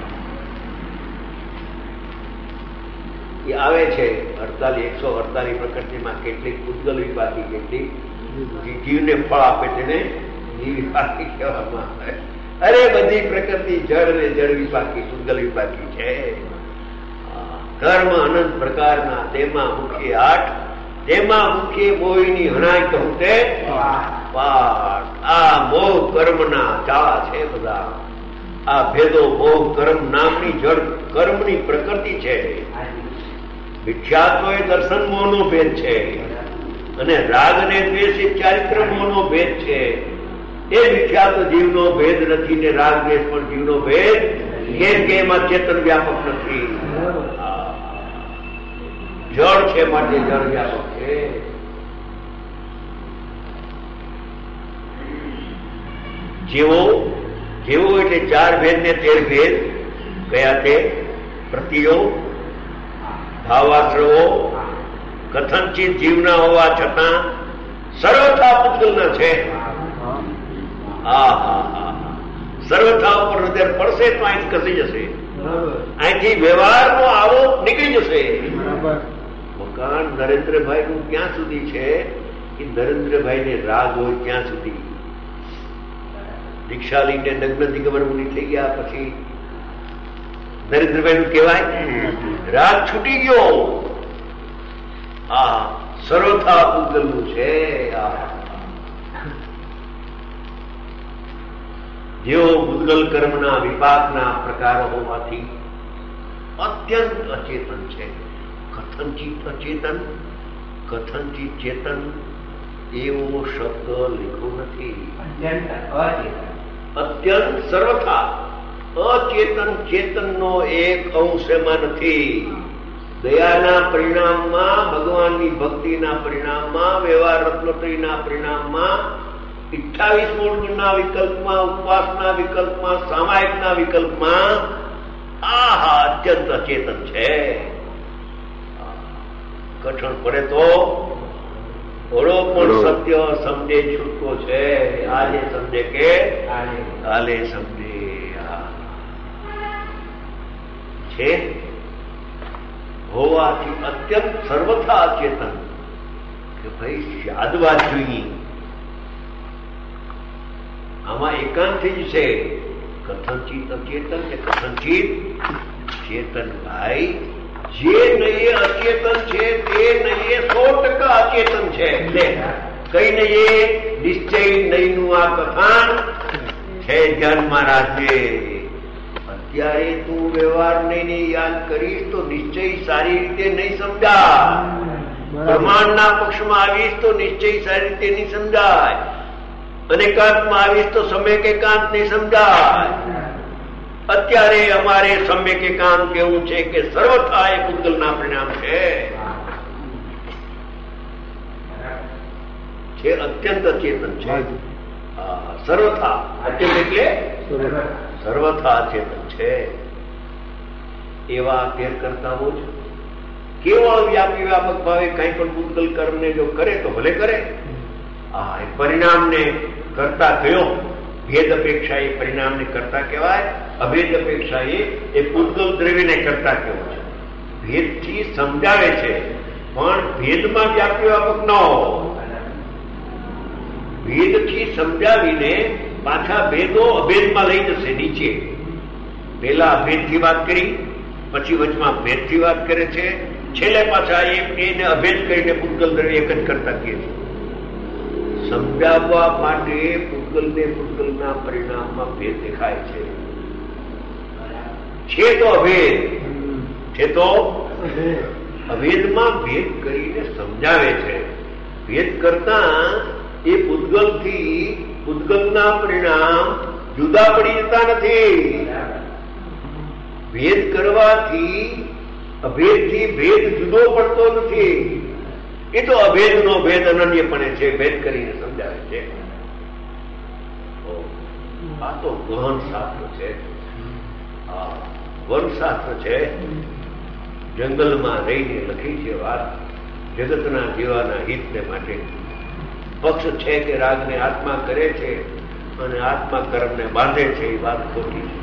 એ આવે છે 148 પ્રકૃતિમાં કેટલીક પૂતગલ વિપાકી, કેટલીક જીવને ફળ આપે તેને જીવ વિપાકી કહેવામાં આવે. અરે બધી પ્રકૃતિ જળ ને જળ વિપાકી, પૂતગલ વિપાકી છે. કર્મ અનંત પ્રકારના, તેમાં મુખ્ય 8, તેમાં મુખ્ય મોહીની હણાય કહું તે પાઠ. આ મોહ કર્મના ચાળા છે બધા. આ ભેદો મોહ કર્મ નામની જળ કર્મની પ્રકૃતિ છે. વિખ્યાતો એ દર્શન મોહનો ભેદ છે, અને રાગ અને દ્વેષ એ ચારિત્ર મોહનો ભેદ છે. એ મિથ્યા તો જીવનો ભેદ નથી ને રાગ દ્વેષ પણ જીવનો ભેદ, કેમ કે એમાં ચેતન વ્યાપક નથી. જળ છે માટે જળ વ્યાપક છે. જેવો જેવો એટલે 4 ભેદ ને 13 ભેદ કયા તે પ્રતિયો, ભાવાશ્રવો, કથનચિત જીવના હોવા છતાં સર્વથા પૂતગલના છે. સર્વથા ઉપર નજર પડશે તો અહીંથી ખસી જશે, અહીંથી વ્યવહારનો આરોપ નીકળી જશે. મકાન નરેન્દ્રભાઈ નું ક્યાં સુધી છે કે નરેન્દ્રભાઈ ને રાગ હોય ત્યાં સુધી. દીક્ષા લઈને નગ્ન દિગંબર મુનિ થઈ ગયા પછી નરેન્દ્રભાઈ નું કહેવાય રાગ છૂટી ગયો. સર્વથા પૂતગલનું છે. જેઓ પૂતગલ કર્મના વિપાકના પ્રકારો હોવાથી અત્યંત અચેતન છે. કથનચિત અચેતન, કથનચિત ચેતન એવો શબ્દ લીખો નથી. અત્યંત સર્વથા અચેતન ચેતનનો એક અંશમાં નથી. દયાના પરિણામમાં, ભગવાનની ભક્તિના પરિણામમાં, વ્યવહાર રત્નત્રયના પરિણામમાં, 28 મૂળ ગુણના વિકલ્પમાં, ઉપવાસના વિકલ્પમાં, સામાયિકના વિકલ્પમાં અત્યંત અચેતન છે. કઠણ પડે તો થોડો પણ સત્ય સમજે છૂટકો છે. આજે સમજે કે કાલે સમજે છે હોવાથી અત્યંત સર્વથા અચેતન કે ભાઈ યાદવા જોઈએ. આમાં એકાંતથી જ છે. કથનચિત અચેતન કે કથનચિત ચેતન. ભાઈ જે નહીં અચેતન છે તે નહીં 100% અચેતન છે. કઈ નહીં નિશ્ચય નહીં નું આ કથાન છે જન મહારાજે. અત્યારે તું વ્યવહાર નહીં યાદ કરીશ તો નિશ્ચય સારી રીતે નહીં સમજાય. પ્રમાણના પક્ષમાં આવીશ તો નિશ્ચય સારી રીતે નહીં સમજાય. અનેકાંતમાં આવીશ તો સમ્યક એકાંત નહીં સમજાય. અત્યારે અમારે સમ્યક એકાંત કેવું છે કે સર્વથા એ પૂતગલના પરિણામ છે. અત્યંત અચેતન છે. સર્વથા અત્યંત એટલે સર્વથા અચેતન છે. એવા 13 કરતાઓ જ કેવળ વ્યાપી વ્યાપક ભાવે કઈ પણ પૂતગલ કર્મને જો કરે તો ભલે કરે. પરિણામને કરતા કયો ભેદ અપેક્ષા એ પરિણામને કરતા કહેવાય. અભેદ અપેક્ષા એ પૂતગલ દ્રવ્યને કરતા કેવો છે. ભેદથી સમજાવે છે પણ ભેદમાં વ્યાપી વ્યાપક ન હો. ભેદથી સમજાવીને પાછા ભેદો અભેદમાં લઈ જશે નીચે. પેલા અભેદથી વાત કરી, પછી વચમાં ભેદથી વાત કરે છે, છેલ્લે પાછા એને અભેદ કરીને પૂતગલ દ્રવ્ય એક જ કરતા કહે છે. સમજાવવા માટે પૂતગલને પૂતગલના પરિણામમાં ભેદ દેખાય છે. તો અભેદ છે તો અભેદમાં ભેદ કરીને સમજાવે છે. ભેદ કરતા એ પૂતગલથી પૂતગલના પરિણામ જુદા પડી જતા નથી. ભેદ કરવાથી અભેદથી ભેદ જુદો પડતો નથી. એ તો અભેદનો ભેદ અનન્યપણે છે. ભેદ કરીને સમજાવે છે. આ તો ગહન શાસ્ત્ર છે. વનશાસ્ત્ર છે. જંગલમાં રહીને લખી છે વાત. જગતના જીવાના હિતને માટે. પક્ષ છે કે રાગને આત્મા કરે છે અને આત્મા કર્મને બાંધે છે. એ વાત ખોટી છે.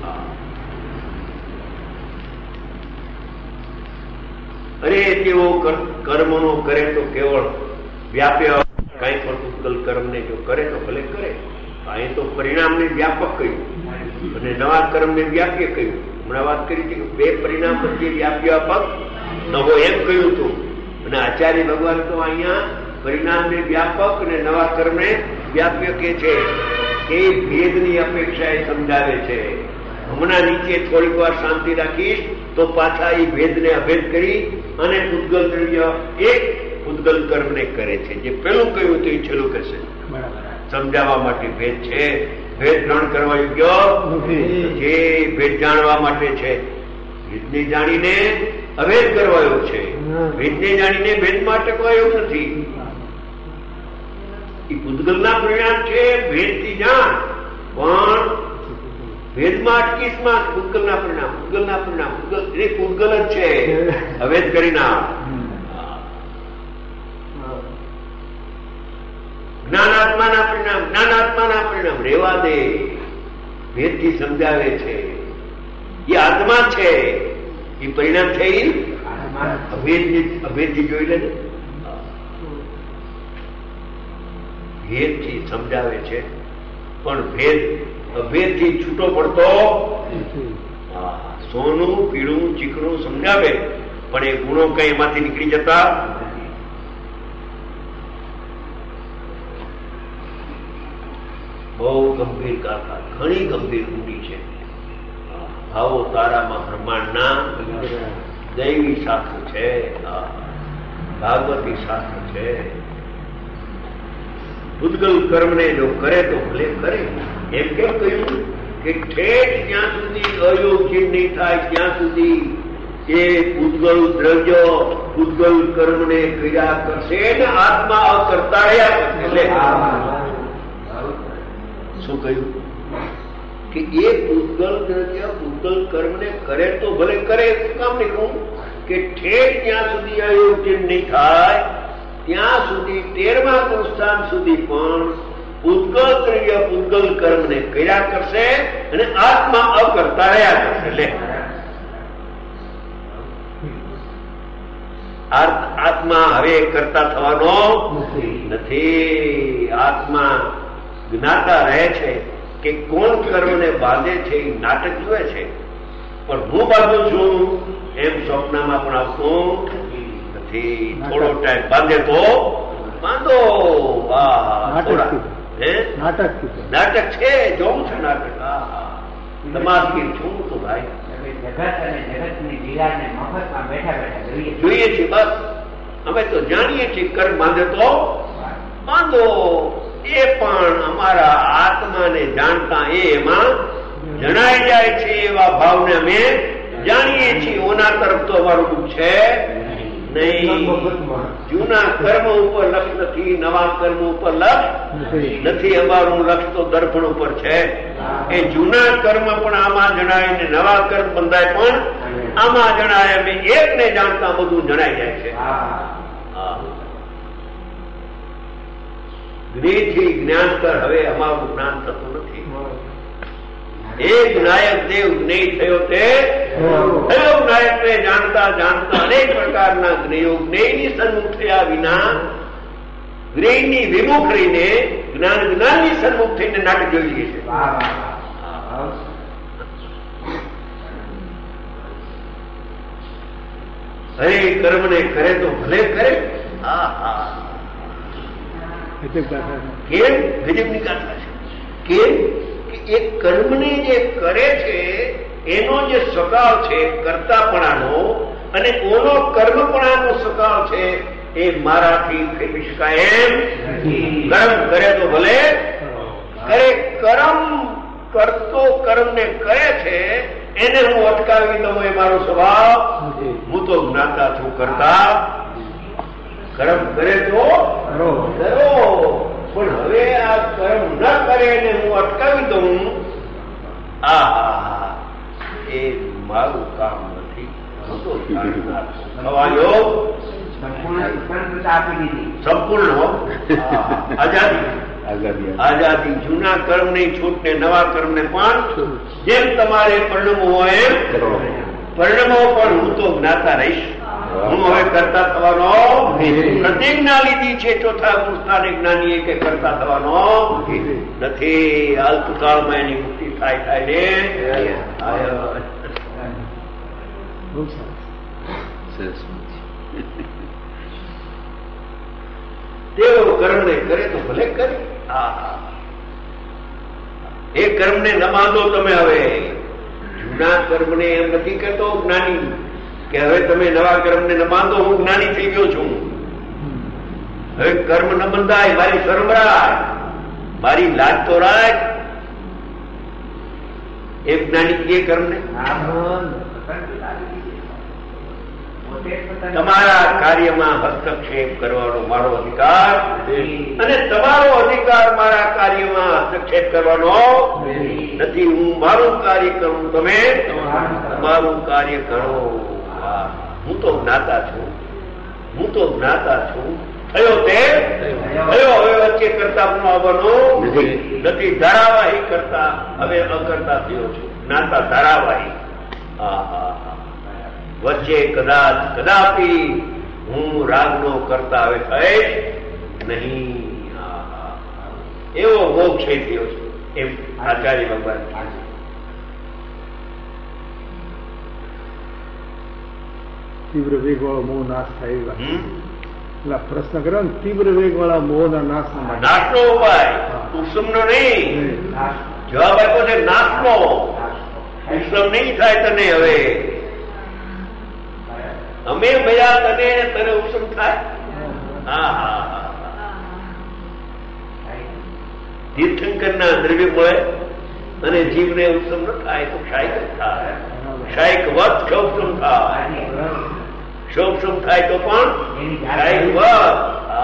અરે તેઓ કર્મનો કરે તો કેવળ વ્યાપ્ય કઈ પણ પૂતગલ કર્મને જો કરે તો ભલે કરે. અહીં તો પરિણામને વ્યાપક કહ્યું અને નવા કર્મને વ્યાપ્ય કહ્યું. હમણાં વાત કરી હતી કે 2 પરિણામ વચ્ચે વ્યાપ્યાપક ન હોય એમ કહ્યું હતું. અને આચાર્ય ભગવાન તો અહીંયા પરિણામને વ્યાપક અને નવા કર્મને વ્યાપ્ય કે છે. એ ભેદની અપેક્ષા એ સમજાવે છે. હમણાં નીચે થોડીક વાર શાંતિ રાખીશ તો પાછા એ ભેદને અભેદ કરી અને પૂતગલ દ્રવ્ય એક પૂતગલ કર્મને કરે છે. જે પેલું કહ્યું તો એ છેલ્લું કહેશે. સમજાવવા માટે ભેદ છે. ભેદ ગ્રહણ કરવા યોગ્ય જે ભેદ જાણવા માટે છે. ભેદને જાણીને અભેદ કરવાયો છે. ભેદને જાણીને ભેદમાં ટકવાયો નથી. એ પૂતગલના પરિણામ છે. ભેદથી જાણ પણ ભેદમાં અટકીશમાં પૂતગલના પરિણામ એ પૂતગલ જ છે. અભેદ કરી ના જ્ઞાનાત્માના પરિણામ રેવા દે. ભેદથી સમજાવે છે. એ આત્મા છે. એ પરિણામ છે. અભેદથી જોઈ લેજે. ભેદથી સમજાવે છે પણ ભેદ અભેદથી છૂટો પડતો. સોનું પીળું ચીકણું સમજાવે પણ એ ગુણો કઈ એમાંથી નીકળી જતા. બહુ ગંભીર ગાથા, ઘણી ગંભીર ઊંડી છે. ભાવો તારામાં બ્રહ્માંડના દૈવી શાસ્ત્ર છે, ભાગવતી શાસ્ત્ર છે. પૂતગલ કર્મને જો કરે તો ભલે કરે. એમ કેમ કહ્યું કે ઠેઠ જ્યાં સુધી અયોગ્ય નહીં થાય ત્યાં સુધી એ પૂતગલ દ્રવ્ય પૂતગલ કર્મને ક્રિયા કરશે ને આત્મા અકર્તા રહ્યા. એટલે શું કહ્યું કે એ પૂતગલ દ્રવ્ય પૂતગલ કર્મને કરે તો ભલે કરે. શું કામ નહીં કે ઠેઠ જ્યાં સુધી અયોગ્ય નહીં થાય ત્યાં સુધી 13મા પુરુષાર્થ સુધી પણ પૂતગલ દ્રવ્ય પૂતગલ કર્મને કર્યા કરશે અને આત્મા અકર્તા રહ્યા કરશે. એટલે આત્મા હવે કરતા થવાનો નથી. આત્મા જ્ઞાતા રહે છે કે કોણ કર્મને બાંધે છે. એ નાટક જુએ છે પણ હું બાંધું છું એમ સ્વપ્નમાં પણ આવતું નથી. થોડો ટાઈમ બાંધે તો બાંધો. નાટક છે. જોઉં છું નાટક. તમારી છું તો ભાઈ જોઈએ છીએ. બસ અમે તો જાણીએ છીએ કર્મ બાંધે તો બાંધો. એ પણ અમારા આત્માને જાણતા એમાં જણાઈ જાય છે. એવા ભાવને અમે જાણીએ છીએ. ઓના તરફ તો અમારું દુઃખ છે નહીં. જૂના કર્મ ઉપર લક્ષ નથી, નવા કર્મ ઉપર લક્ષ નથી. અમારું લક્ષ તો દર્પણ ઉપર છે. એ જૂના કર્મ પણ આમાં જણાય ને નવા કર્મ બંધાય પણ આમાં જણાય. અમે એકને જાણતા બધું જણાઈ જાય છે. જ્ઞેયથી જ્ઞાનકર હવે અમારું જ્ઞાન થતું નથી. એક નાયક દેવ જ્ઞેય થયો તે થયો નાયકને જાણતા જાણતા અનેક પ્રકારના જ્ઞેયો જ્ઞેયની સન્મુખ થયા વિના જ્ઞેયની વિમુખ રહીને જ્ઞાનની સન્મુખ થઈને નાટક જોઈ લઈએ છે. હરે કર્મને કરે તો ભલે કરે. કેમ ગજબની ગાથા છે. કેમ કે એ કર્મને જે કરે છે એનો જે સકાળ છે કર્તાપણાનો અને ઓનો કર્મપણાનો સકાળ છે એ મારાથી કહી શકાય એમ. કર્મ કરે તો ભલે કરે. કર્મ કરતો કર્મને કરે છે એને હું અટકાવી દઉં એ મારો સ્વભાવ. હું તો જ્ઞાતા છું. કરતા કર્મ કરે તો કરો. પણ હવે આ કર્મ ન કરે એને હું અટકાવી દઉં. એ મારું કામ નથી. હું તો ખવાયો સંપૂર્ણ આઝાદી. જૂના કર્મ ની છૂટ ને નવા કર્મ ને પણ જેમ તમારે પરિણમવું હોય એમ પરિણમો. પણ હું તો જ્ઞાતા રહીશ. હું હવે કરતા થવાનો પ્રતિજ્ઞા લીધી છે ચોથા પુરુષના જ્ઞાનીએ કે કરતા થવાનો નથી. અલ્પકાળમાં એની મુક્તિ થાય ને. તેઓ કર્મને કરે તો ભલે કરે. એ કર્મને ન બાંધો તમે. હવે જૂના કર્મને એમ નથી કરતો જ્ઞાની કે હવે તમે નવા કર્મને ન બાંધો. હું જ્ઞાની થઈ ગયો છું. હવે કર્મ ન બંધાય. મારી શરમ રાખ. મારી લાજ તો રાખ. એક જ્ઞાની કે કર્મને તમારા કાર્યમાં હસ્તક્ષેપ કરવાનો મારો અધિકાર અને તમારો અધિકાર મારા કાર્યમાં હસ્તક્ષેપ કરવાનો નથી. હું મારું કાર્ય કરું, તમે તમારું કાર્ય કરો. હું તો જ્ઞાતા છું, હું તો જ્ઞાતા છું. થયો તે થયો. હવે વચ્ચે કરતા આવવાનો નથી. ધારાવાહી કરતા હવે અકર્તા થયો છું. જ્ઞાતા ધારાવાહી. વચ્ચે કદાચ કદાપી હું રાગનો કરતા હવે થઈશ નહીં. એવો મોક્ષ થયો છે એમ આચાર્ય ભગવાન. તીવ્ર વેગ વાળો મોહ નાશ થાય. એટલે પ્રશ્ન કર્યો ને, તીવ્ર વેગ વાળા મોહ ના નાશ નાશનો ઉપાય, ઉત્સમ નો નહીં. જવાબ આપ્યો છે નાશનો. ઉત્સમ નહીં થાય તને. હવે અમે ભયા તને તને ઉત્સમ થાય. તીર્થંકર ના દ્રવ્ય મળે અને જીવને ઉત્સમ ન થાય તો ક્ષાયક થાય. ક્ષાયક વત ક્ષોભસમ થાય. ક્ષોભસમ થાય તો પણ ક્ષાયક વત.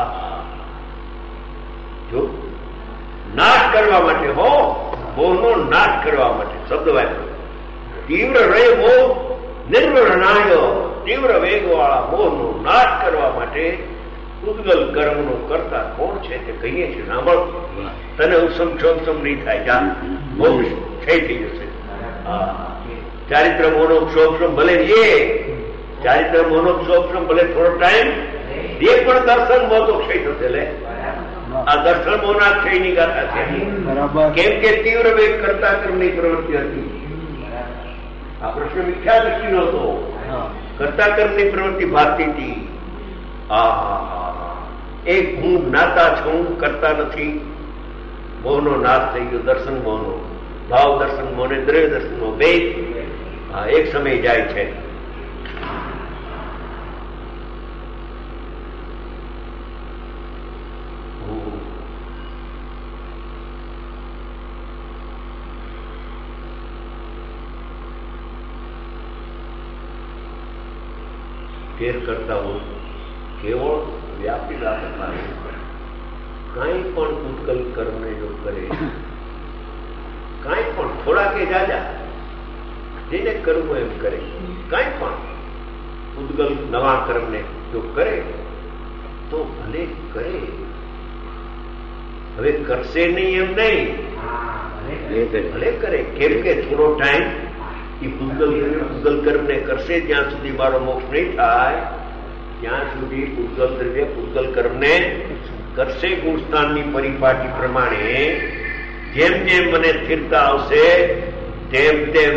જો નાશ કરવા માટે હો, મોહનો નાશ કરવા માટે શબ્દ વાપરો. તીવ્ર રહે મોહ નિર્વરણાય. તીવ્ર વેગ વાળા મોહનો નાશ કરવા માટે ઉદ્ગલ કર્મનો કરતા કોણ છે તે કહીએ છીએ. સાંભળ, તને ઉત્સમ ક્ષોભસમ નહીં થાય. જા મોક્ષ થઈ જશે. ચારિત્ર મોનો ક્ષોભસમ ભલે એ ચારિત્ર મોનો ક્ષોભસમ ભલે થોડો ટાઈમ એ પણ દર્શન મો તો ક્ષય થશે. લે આ દર્શન મોના ક્ષયની ગાથા છે. કેમ કે તીવ્ર વેગ કરતા કર્મની પ્રવૃત્તિ હતી. આ પ્રશ્ન મિથ્યા દ્રષ્ટિ નો હતો. કરતા કર્મની પ્રવૃત્તિ ભાગતી હતી. એક હું જ્ઞાતા છું, કરતા નથી. મોહનો નાશ થઈ ગયો. દર્શન મોહનો, ભાવ દર્શન મોહ ને દ્રવ્ય દર્શન મોહ બે એક સમય જાય છે. ફેર કરતા હોય કેવળ વ્યાપી રાખતા કાંઈ પણ ઉત્કલ કર્મને જો કરે, કાંઈ પણ થોડા કે જાજા જેને કરવું એમ કરે, કાંઈ પણ ઉદ્ગલ નવા કર્મને જો કરે તો ભલે કરે. હવે કરશે નહીં એમ નહીં, ભલે કરે. કેમ કે થોડો ટાઈમ પૂતગલ કર્મને કરશે જ્યાં સુધી મારો મોક્ષ નહીં થાય ત્યાં સુધી પૂતગલ દ્રવ્ય પૂતગલ કર્મને કરશે. ગુણસ્થાનની પરિપાટી પ્રમાણે જેમ જેમ મને સ્થિરતા આવશે તેમ તેમ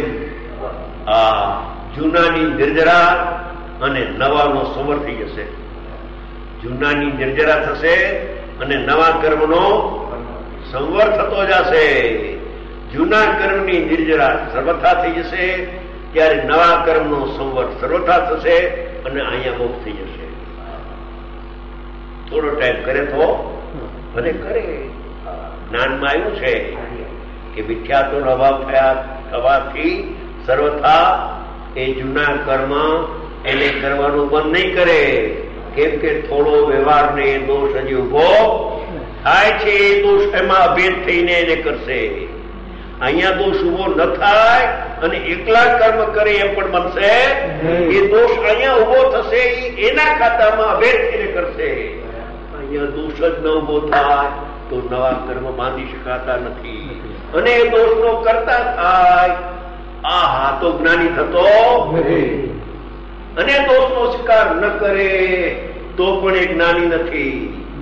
જૂનાની નિર્જરા અને નવાનો સંવર થઈ જશે. જૂનાની નિર્જરા થશે અને નવા કર્મનો સંવર થતો જશે. જૂના કર્મની નિર્જરા સર્વથા થઈ જશે ત્યારે નવા કર્મનો સંવર સર્વથા થશે અને અહીંયા મોક્ષ થઈ જશે. થોડો ટાઈમ કરે તો ભલે કરે. જ્ઞાનમાં આવ્યું છે કે મિથ્યાત્વનો અભાવ થવાથી સર્વથા એ જૂના કર્મ એને કરવાનું બંધ નહીં કરે. કેમ કે થોડો વ્યવહારને દોષ હજી ઉભો થાય છે. એ દોષ એમાં અભેદ થઈને એને કરશે. અહીંયા દોષ ઉભો ન થાય અને એકલા કર્મ કરે એમ પણ બનશે. એ દોષ અહીંયા ઉભો થશે એના ખાતામાં અભેદ થઈને કરશે. અહીંયા દોષ જ ન ઉભો થાય તો નવા કર્મ બાંધી શકાતા નથી અને એ દોષનો કરતા થાય તો જ્ઞાની થતો અને દોષનો સ્વીકાર ન કરે તો પણ એ જ્ઞાની નથી.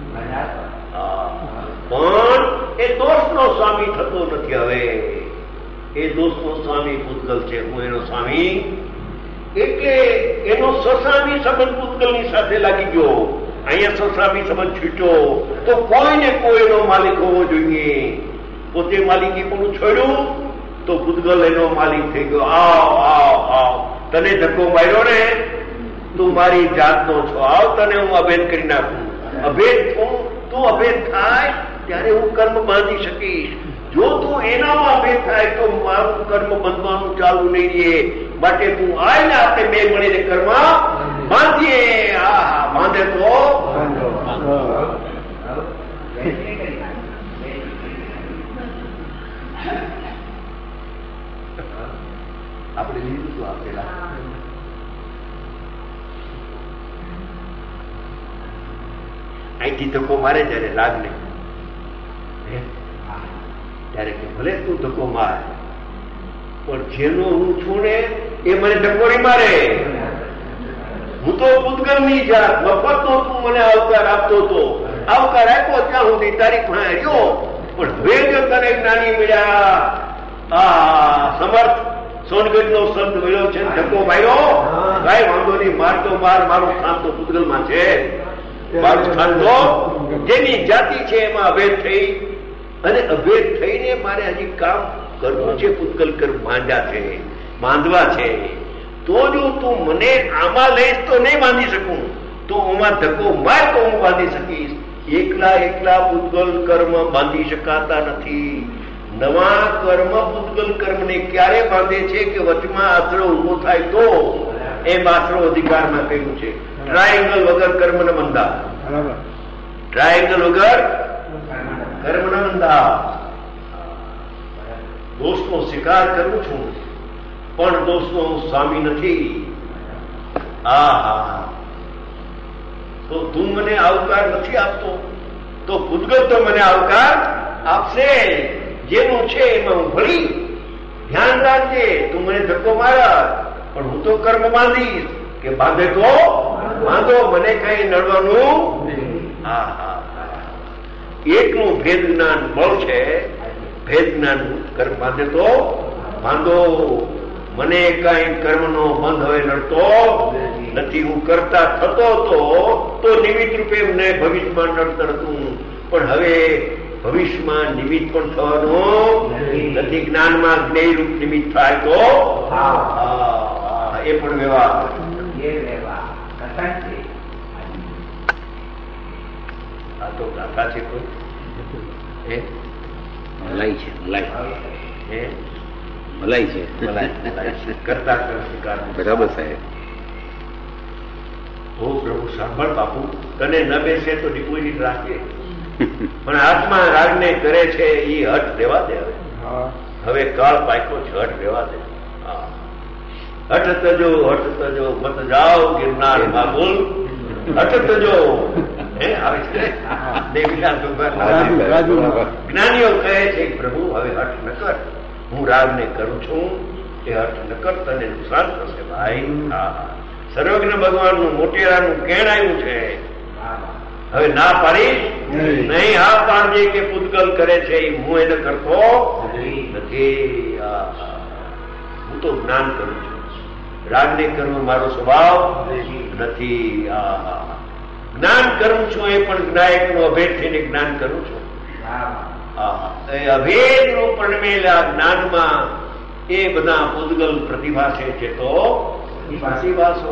પણ એ દોષનો સ્વામી થતો નથી. હવે એ દોષનો સ્વામી પૂતગલ છે, હું એનો સ્વામી. એટલે એનો સસ્વામી સંબંધ પૂતગલની સાથે લાગી ગયો. અહીંયા સસ્વામી સંબંધ છૂટ્યો તો કોઈને કોઈનો માલિક હોવો જોઈએ. પોતે માલિકી પણ છોડ્યું તો પૂતગલ એનો માલિક થઈ ગયો. આવ આવ આવ, તને ધક્કો માર્યો ને, તું મારી જાતનો છો, આવ તને હું અભેદ કરી નાખું. અભેદ તું અભેદ થાય ત્યારે હું કર્મ બાંધી શકીશ. જો તું એનામાં ભેદ થાય તો મારું કર્મ બંધવાનું ચાલુ નહીં રહે. માટે તું આય ને આપણે બે મળીને કર્મ બાંધીએ. આ બાંધે તો આપણે લીધું હતું આપેલા અહીંથી ધક્કો મારે જયારે રાગને ત્યારે કે ભલે તું ધક્કો માર પણ જેનો હું છું ને એ મને ધક્કો નહીં મારે. હું તો પૂતગલ ની જાત મફત નો તું મને આવકાર આપતો હતો. આવકાર આપ્યો ત્યાં સુધી તારી પાસે રહ્યો. પણ હવે જો તને જ્ઞાની મળ્યા આ સમર્થ સોનગઢ નો સંત મળ્યો છે ધક્કો માર્યો કઈ વાંધો નહીં મારતો માર મારું સ્થાન તો પૂતગલ માં છે. મારું સ્થાન તો જેની જાતિ છે એમાં અભેદ થઈ અને અભેદ થઈને મારે હજી કામ કરવું છે. પૂતગલ કર્મ બાંધ્યા છે બાંધવા છે. તો જો તું મને આમાં લઈશ તો નહીં બાંધી શકું. તો આમાં ધક્કો માર તો હું બાંધી શકીશ. એકલા એકલા પૂતગલ કર્મ બાંધી શકાતા નથી. નવા કર્મ પૂતગલ કર્મને ક્યારે બાંધે છે કે વચમાં આશરો ઉભો થાય તો. એમ આશરો અધિકારમાં કહ્યું છે ટ્રાયેંગલ વગર કર્મ ન બંધા. ટ્રાયેંગલ વગર કર્મ ન બંધા. દોષનો સ્વીકાર કરું છું પણ દોષનો હું સ્વામી નથી. તો તું મને આવકાર નથી આપતો તો પૂતગલ તો મને આવકાર આપશે. જેનું છે એમાં હું ભળી. ધ્યાન રાખજે તું મને ધક્કો મારા પણ હું તો કર્મ બાંધીશ. કે બાંધે તો બાંધો મને કઈ નડવાનું. એકનું ભેદ જ્ઞાન બળ છે. ભેદ જ્ઞાન કર્મ બાંધે તો બાંધો. મને કઈ કર્મનો બંધ હવે નડતો નથી. હું કરતા થતો તો નિમિત્ત રૂપે મને ભવિષ્યમાં નડતર હતું. પણ હવે ભવિષ્યમાં નિમિત્ત પણ થવાનું નથી. જ્ઞાનમાં જ્ઞેય રૂપ નિમિત્ત થાય તો એ પણ વ્યવહાર. આ તો ગાથા છે કોઈ મલાઈ છે મલાઈ છે કરતા સ્વીકાર. બરાબર સાહેબ. ઓ પ્રભુ સાંભળ બાપુ તને ન બેસે તો ડિપોઝિટ રાખીએ પણ હાથમાં રાગને કરે છે એ હટ દેવા દે. હવે કાળ પાક્યો છે હટ દેવા દે. હટ તજો મત જાઓ ગિરનાર બાબુલ. હટ તજો આવે છે જ્ઞાનીઓ કહે છે પ્રભુ હવે હટ ન કર. હું રાગને કરું છું એ હટ ન કર તને નુકસાન થશે ભાઈ. સર્વજ્ઞ ભગવાનનું મોટેરાનું કેણ આવ્યું છે. હવે ના પાડીશ નહીં. હા પાડજે કે પૂતગલ કરે છે હું એને કરતો નથી. હું તો જ્ઞાન કરું છું. રાગને કરવું મારો સ્વભાવ નથી. જ્ઞાન કરું છું એ પણ જ્ઞાયક નું અભેદ થઈને જ્ઞાન કરું છું. અભેદ નું પરમેલા જ્ઞાનમાં એ બધા પૂતગલ પ્રતિભાસે છે તો પ્રતિભાસો.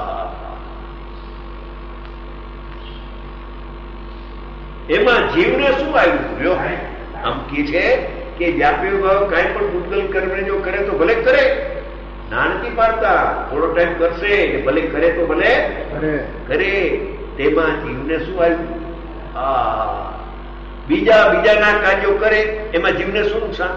એમાં જીવને શું આવ્યું? આમ કી છે કે વ્યાપી ભાવ કઈ પણ પૂતગલ કર્મ જો કરે તો ભલે કરે. ના નથી પાડતા. થોડો ટાઈમ કરશે ભલે કરે તો ભલે કરે. તેમાં જીવને શું આવ્યું? બીજાના કાર્યો કરે એમાં જીવને શું નુકસાન?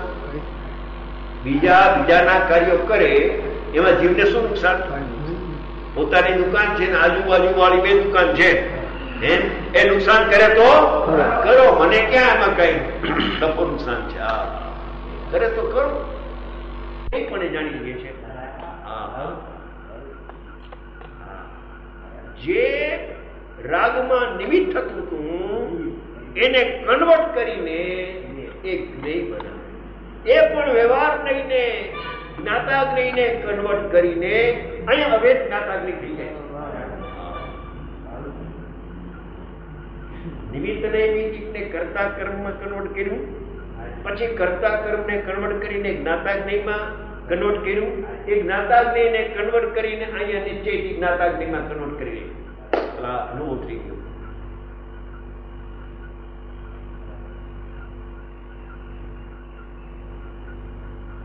બીજાના કાર્યો કરે એમાં જીવને શું નુકસાન? પોતાની દુકાન છે ને આજુબાજુ વાળી બે દુકાન છે એ નુકસાન કરે તો કરો. મને ક્યાં એમાં કઈ સફો નુકસાન છે? કરે તો કરો. એ પણ જાણી લઈએ છે જે રાગમાં નિમિત્ત થતું હતું એને કન્વર્ટ કરીને એક જ્ઞેય બનાવે. એ પણ વ્યવહાર લઈને જ્ઞાતાગ્નિને કન્વર્ટ કરીને અહીંયા અભેદ જ્ઞાતાગ્નિ થઈ જાય. નિમિત્ત નૈમિત્તિકને કરતા કર્મમાં કન્વર્ટ કર્યું. પછી કરતા કર્મને કન્વર્ટ કરીને જ્ઞાતાગ્નિમાં કન્વર્ટ કર્યું. એ જ્ઞાતાગ્નિને કન્વર્ટ કરીને અહીંયા નિશ્ચયથી જ્ઞાતાગ્નિમાં કન્વર્ટ કરી અનુભવ થઈ ગયો.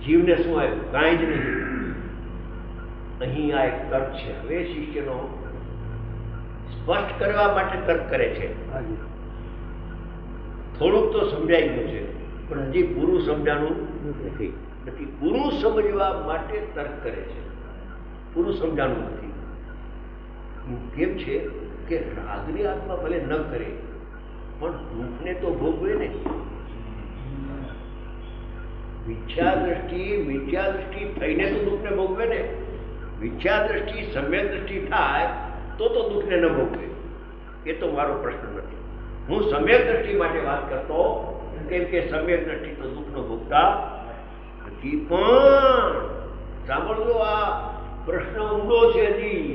જીવને શું આવ્યું? કાંઈ જ નહીં. અહીં આ એક તર્ક છે. હવે શિષ્યનો સ્પષ્ટ કરવા માટે તર્ક કરે છે. થોડુંક તો સમજાઈ ગયું છે, પણ હજી પૂરું સમજાણું નથી. પૂરું સમજવા માટે તર્ક કરે છે, પૂરું સમજાણું નથી. કેમ છે કે રાગની આત્મા ભલે ન કરે પણ દુઃખને તો ભોગવે ને. મિથ્યા દ્રષ્ટિ થઈને તો દુઃખને ભોગવે ને. મિથ્યા દ્રષ્ટિ સમ્યક દ્રષ્ટિ થાય તો દુઃખને ન ભોગવે. એ તો મારો પ્રશ્ન નથી. હું સમ્યક દ્રષ્ટિ માટે વાત કરતો, કેમ કે સમ્યક દ્રષ્ટિ તો દુઃખનો ભોગતા નથી. પણ સાંભળજો, આ પ્રશ્ન ઊંડો છે હજી,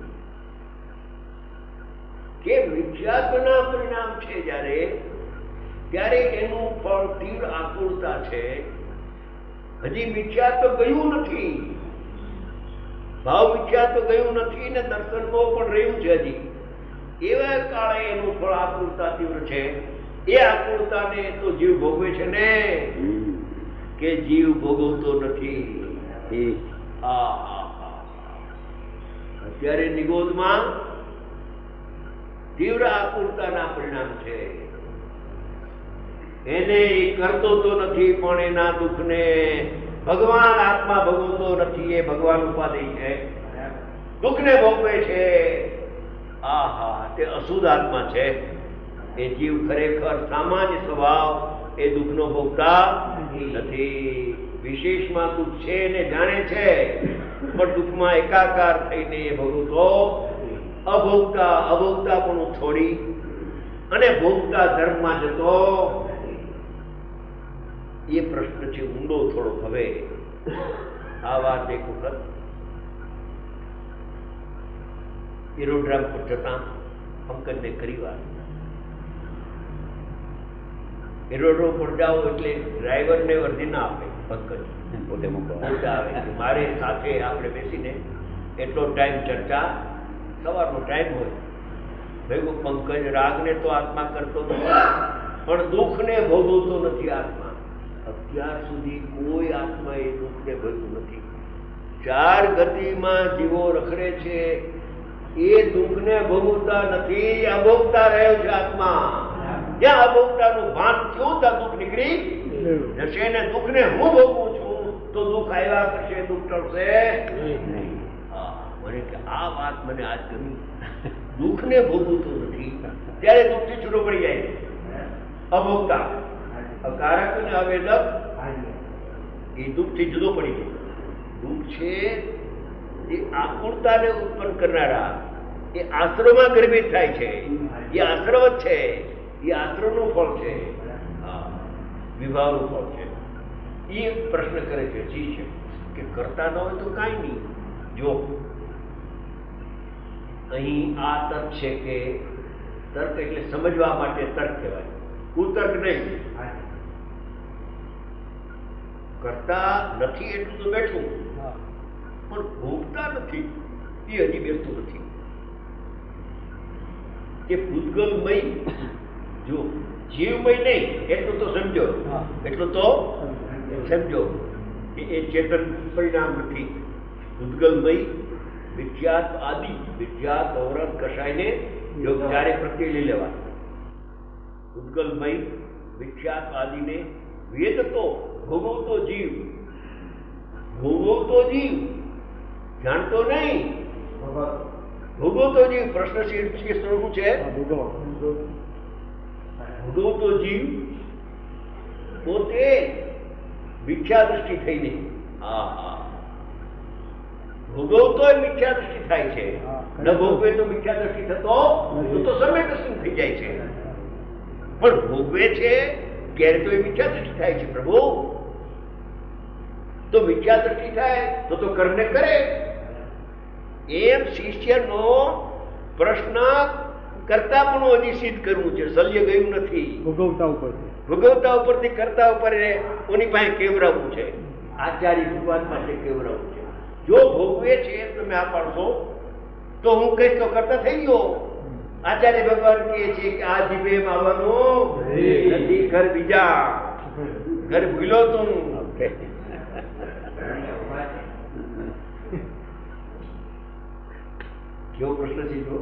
કે મિથ્યાત્વના પરિણામ છે જ્યારે, ત્યારે એનું ફળ તીવ્ર આકુળતા છે. હજી મિથ્યાત્વ ગયું નથી, ભાવ મિથ્યાત્વ ગયું નથી ને દર્શનમો પણ રહ્યું છે હજી. એવા કાળે એનું ફળ આકુળતા તીવ્ર છે. એ આકુળતાને તો જીવ ભોગવે છે ને, કે જીવ ભોગવતો નથી. અત્યારે નિગોદમાં તીવ્ર આકુળતાના પરિણામ છે. એને કરતો તો નથી, પણ એના દુઃખને ભગવાન આત્મા ભોગવતો નથી. એ ભગવાન ઉપાધિ છે, દુઃખને ભોગવે છે. તે અશુદ્ધ આત્મા છે. એ જીવ ખરેખર સામાન્ય સ્વભાવ એ દુઃખનો ભોગતા નથી. વિશેષમાં દુઃખ છે ને જાણે છે, પણ દુઃખમાં એકાકાર થઈને એ ભોગવતો અભોગતા પણ છોડી અને ભોગતા ધર્મમાં જતો. એ પ્રશ્ન છે ઊંડો થોડો. હવે આ વાત એક વખત એરોડ્રામ પર જતા પંકજને કરી વાત. એરોડ્રોમ પર જાઓ એટલે ડ્રાઈવરને વર્ધી ના આપે, પંકજ પોતે આવે. મારે સાથે આપણે બેસીને એટલો ટાઈમ ચર્ચા, સવારનો ટાઈમ હોય. ભેગું પંકજ રાગને તો આત્મા કરતો નથી, પણ દુઃખને ભોગવતો નથી આત્મા. અત્યાર સુધી કોઈ આત્મા એ દુઃખને ભોગવ્યું નથી. 4 ગતિમાં જીવો રખડે છે, એ દુઃખને ભોગવતા નથી, અભોગતા રહ્યો છે આત્મા. જ્યાં અભોગતાનું ભાન થયું ત્યાં દુઃખ નીકળી જશે. ને દુઃખને હું ભોગવું છું તો દુઃખ આવ્યા કરશે, દુઃખ ટળશે નહીં. મને કે આ વાત મને આજ ગમી. દુઃખને ભોગવતું નથી ત્યારે દુઃખથી છૂટો પડી જાય. અભોગતા કારક અને અવેદક એ દુઃખથી જુદો પડી જાય. દુઃખ છે એ આકુળતાને ઉત્પન્ન કરનારા, એ આશ્રમમાં ગર્ભિત થાય છે. એ આશ્રમ જ છે, એ આશ્રમનું ફળ છે, વિભાવનું ફળ છે. એ પ્રશ્ન કરે છે શિષ્ય કે કરતા ન હોય તો કાંઈ નહીં. જો અહીં આ તર્ક છે કે તર્ક એટલે સમજવા માટે તર્ક કહેવાય, કુતર્ક નહીં. કરતા નથી એટલું તો બેઠું, પણ ભોગતા નથી એ હજી બેસતું નથી. કે પૂતગલમય, જો જીવમય નહીં એટલું તો સમજો, એટલું તો સમજો કે એ ચેતન પરિણામ નથી. પૂતગલમય વિખ્યાત આદિ, વિખ્યાત અવરત કસાયને યોગ ચારે પ્રત્યે લઈ લેવા. પૂતગલમય વિખ્યાત આદિને વેદ તો ભોગવતો જીવ, ભોગવતો જીવ, જાણતો નહીં, ભોગવતો જીવ. પ્રશ્ન શું છે? ભોગવતો જીવ પોતે મિથ્યા દ્રષ્ટિ થઈને, ભોગવતો મિથ્યા દ્રષ્ટિ થાય છે. ન ભોગવે તો મિથ્યા દ્રષ્ટિ થતો તો સમ્યક દ્રષ્ટિ થઈ જાય છે. પણ ભોગવે છે ક્યારે તો એ મિથ્યા દ્રષ્ટિ થાય છે. પ્રભુ તો મિથ્યા દ્રષ્ટિ થાય તો કર્મને કરે. એમ શિષ્યનો પ્રશ્ન કરતા પણ હજી સિદ્ધ કરવું છે. શલ્ય ગયું નથી. ભોગવતા ઉપરથી કરતા ઉપર કોની પાસે કેવરાવવું છે? આચાર્ય ભગવાન પાસે કેવરાવવું છે. જો ભોગવે છે તમે આ પાડશો તો હું કહીશ તો કરતા થઈ ગયો. આચાર્ય ભગવાન કહે છે કે આ જીભે આવવાનું નથી, ઘર બીજા, ઘર ભૂલો તું. કેવો પ્રશ્ન છે જો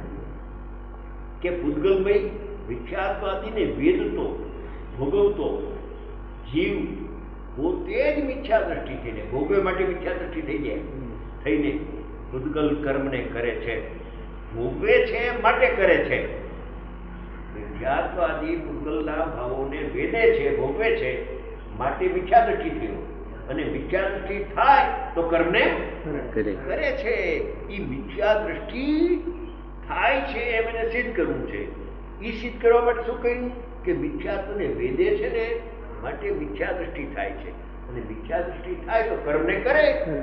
કે પૂતગલમય મિથ્યાત્વાદીને વેદતો ભોગવતો જીવ પોતે જ મિથ્યા દ્રષ્ટિ થઈને ભોગવે માટે મિથ્યા દ્રષ્ટિ થઈ જાય થઈને પૂતગલ કર્મને કરે છે, ભોગવે છે માટે કરે છે. મિથ્યાત્વાદી પૂતગલના ભાવોને વેદે છે, ભોગવે છે માટે મિથ્યા દ્રષ્ટિ થયો, અને મિથ્યા દ્રષ્ટિ થાય તો કર્મને કરે છે. એ મિથ્યા દ્રષ્ટિ થાય છે એમ એને સિદ્ધ કરવું છે. એ સિદ્ધ કરવા માટે શું કહ્યું કે મિથ્યાત્વને વેદે છે ને માટે મિથ્યા દ્રષ્ટિ થાય છે, અને મિથ્યા દ્રષ્ટિ થાય તો કર્મને કરે.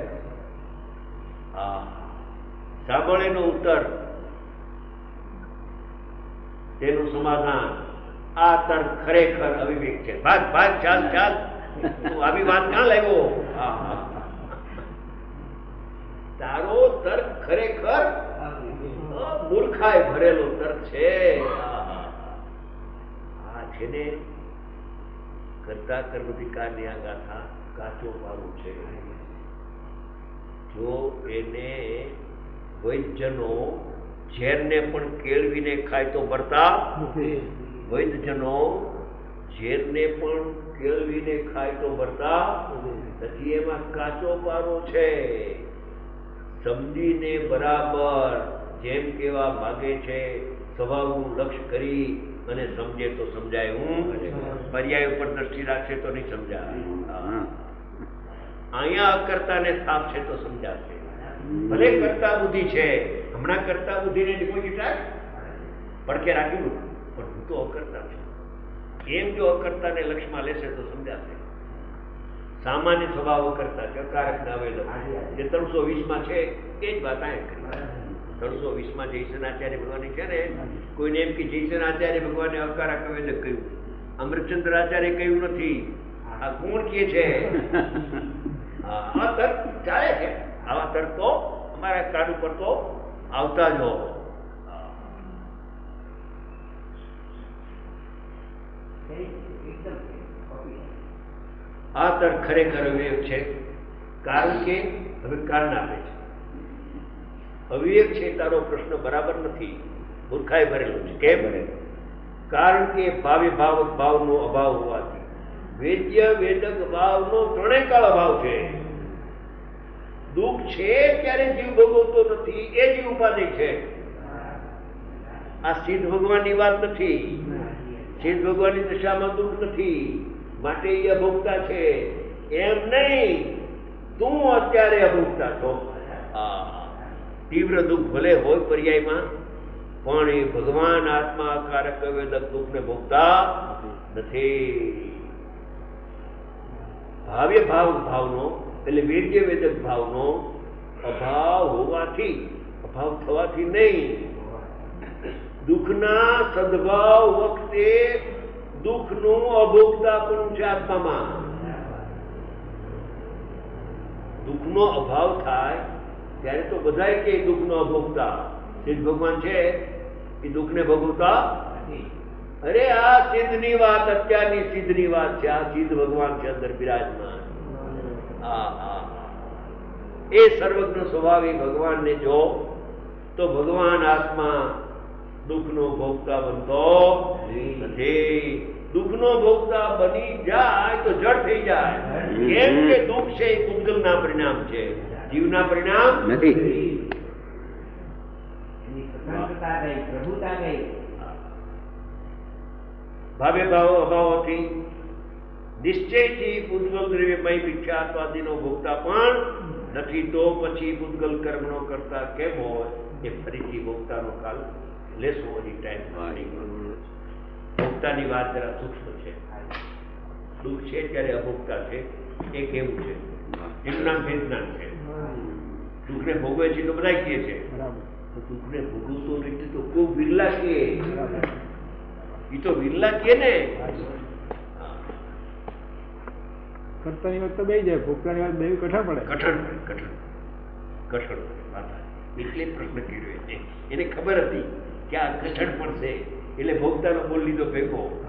સાંભળેનો ઉત્તર, તેનું સમાધાન. આ તર્ક ખરેખર અવિવેક છે. ભાગ ભાગ ચાલ ચાલ, તું આવી વાત ક્યાં લાવ્યો? તારો તર્ક ખરેખર મૂર્ખાઈ ભરેલો તર્ક છે. આ છે ને કરતા કર્મધિકારની આ ગાથા કાચો પારો છે. જો એને વૈદ્યનો ઝેરને પણ કેળવીને ખાય તો ભરતા, વૈદ્યજનો ઝેરને પણ કેળવીને ખાય તો ભરતા નથી. એમાં કાચો પારો છે. સમજીને બરાબર જેમ કેવા માગે છે સ્વભાવનું લક્ષ્ય કરી અને સમજે તો સમજાય. હું પર્યાય ઉપર દ્રષ્ટિ રાખશે તો નહીં સમજાય. અહીંયા અકર્તાને થાપ છે તો સમજાશે. ભલે કરતા બુદ્ધિ છે, હમણાં કરતા બુદ્ધિને ડિપોઝિટ રાખ, પડકે રાખ્યું, પણ હું તો અકર્તા છું એમ જો અકર્તાને લક્ષ્યમાં લેશે તો સમજાશે. સામાન્ય સ્વભાવ અકર્તા છે, અકારક ને અવેલ જે 320 છે એ જ વાત આ કરી. 320 જયસેનાચાર્ય ભગવાન છે ને, કોઈને એમ કે જયસેનાચાર્ય ભગવાને અકારક અવેલ કહ્યું, અમૃતચંદ્રાચાર્ય કહ્યું નથી. આ કોણ કે છે? આ તર્ક ચાલે છે. આવા તર્ક તો અમારા કાન ઉપર તો આવતા જ હો. આ તર્ક ખરેખર અવિવેક છે. કારણ કે હવે કારણ આપે છે. અવિવેક છે તારો પ્રશ્ન બરાબર નથી, મૂર્ખાઈ ભરેલો છે. કેમ? કારણ કે ભાવે ભાવક ભાવનો અભાવ હોવાથી વેદ્ય વેદક ભાવનો ત્રણેય કાળ અભાવ છે. દુઃખ છે ત્યારે જીવ ભોગવતો નથી, એ જ ઉપાધિ છે. આ સિદ્ધ ભગવાનની વાત નથી. સિદ્ધ ભગવાનની દશામાં દુઃખ નથી, માટે એ અભોગતા છે એમ નહીં. તું અત્યારે અભોગતા છો. તીવ્ર દુઃખ ભલે હોય પર્યાયમાં, પણ એ ભગવાન આત્મા કારક વેદક દુઃખને ભોગતા નથી. ભાવ્ય ભાવનો એટલે વેદ્ય વેદક ભાવનો અભાવ હોવાથી, અભાવ થવાથી નહીં. દુઃખના સદભાવ વખતે દુઃખનું અભોગતા પણ છે આત્મામાં. દુઃખનો અભાવ થાય ત્યારે તો બધાય કે દુઃખનો અભોગતા. સિદ્ધ ભગવાન છે એ દુઃખને ભોગવતા. અરે આ સિદ્ધની વાત, અત્યારની સિદ્ધની વાત છે. આ સિદ્ધ ભગવાન છે અંદર બિરાજમાન. એ સર્વજ્ઞ સ્વભાવી ભગવાનને જો તો ભગવાન આત્મા દુઃખનો ભોગતા બનતો નથી. દુઃખનો ભોગતા બની જાય તો જડ થઈ જાય. કેમ કે દુઃખ છે એ પૂતગલના પરિણામ છે, જીવના પરિણામ નથી. ભાવે ભાવ અભાવથી નિશ્ચયથી પૂતગલ દ્રવ્યમય મિથ્યાત્વાદીનો ભોગતા પણ નથી. તો પછી પૂતગલ કર્મનો કરતા કેમ હોય? એ ફરીથી ભોગતાનો કાલ લેશો. હજી ટાઈમ ભોગતાની વાત જરા સૂક્ષ્મ છે. દુઃખ છે ત્યારે અભોગતા છે, એ કેવું છે? એનું નામ વેદના છે. દુઃખને ભોગવે છે તો બધા કહે છે, દુઃખને ભોગવતો નથી તો ખૂબ વિરલા કહે. એ તો વિરલા કહે ને. કરતાની વાત તો બે જાય, ભોગતાની વાત બે કઠણ પડે. કઠણ એટલે પ્રશ્ન કર્યો એને ખબર હતી કે આ કઠણ પડશે એટલે ભોગતાનો બોલ લીધો ભેગો.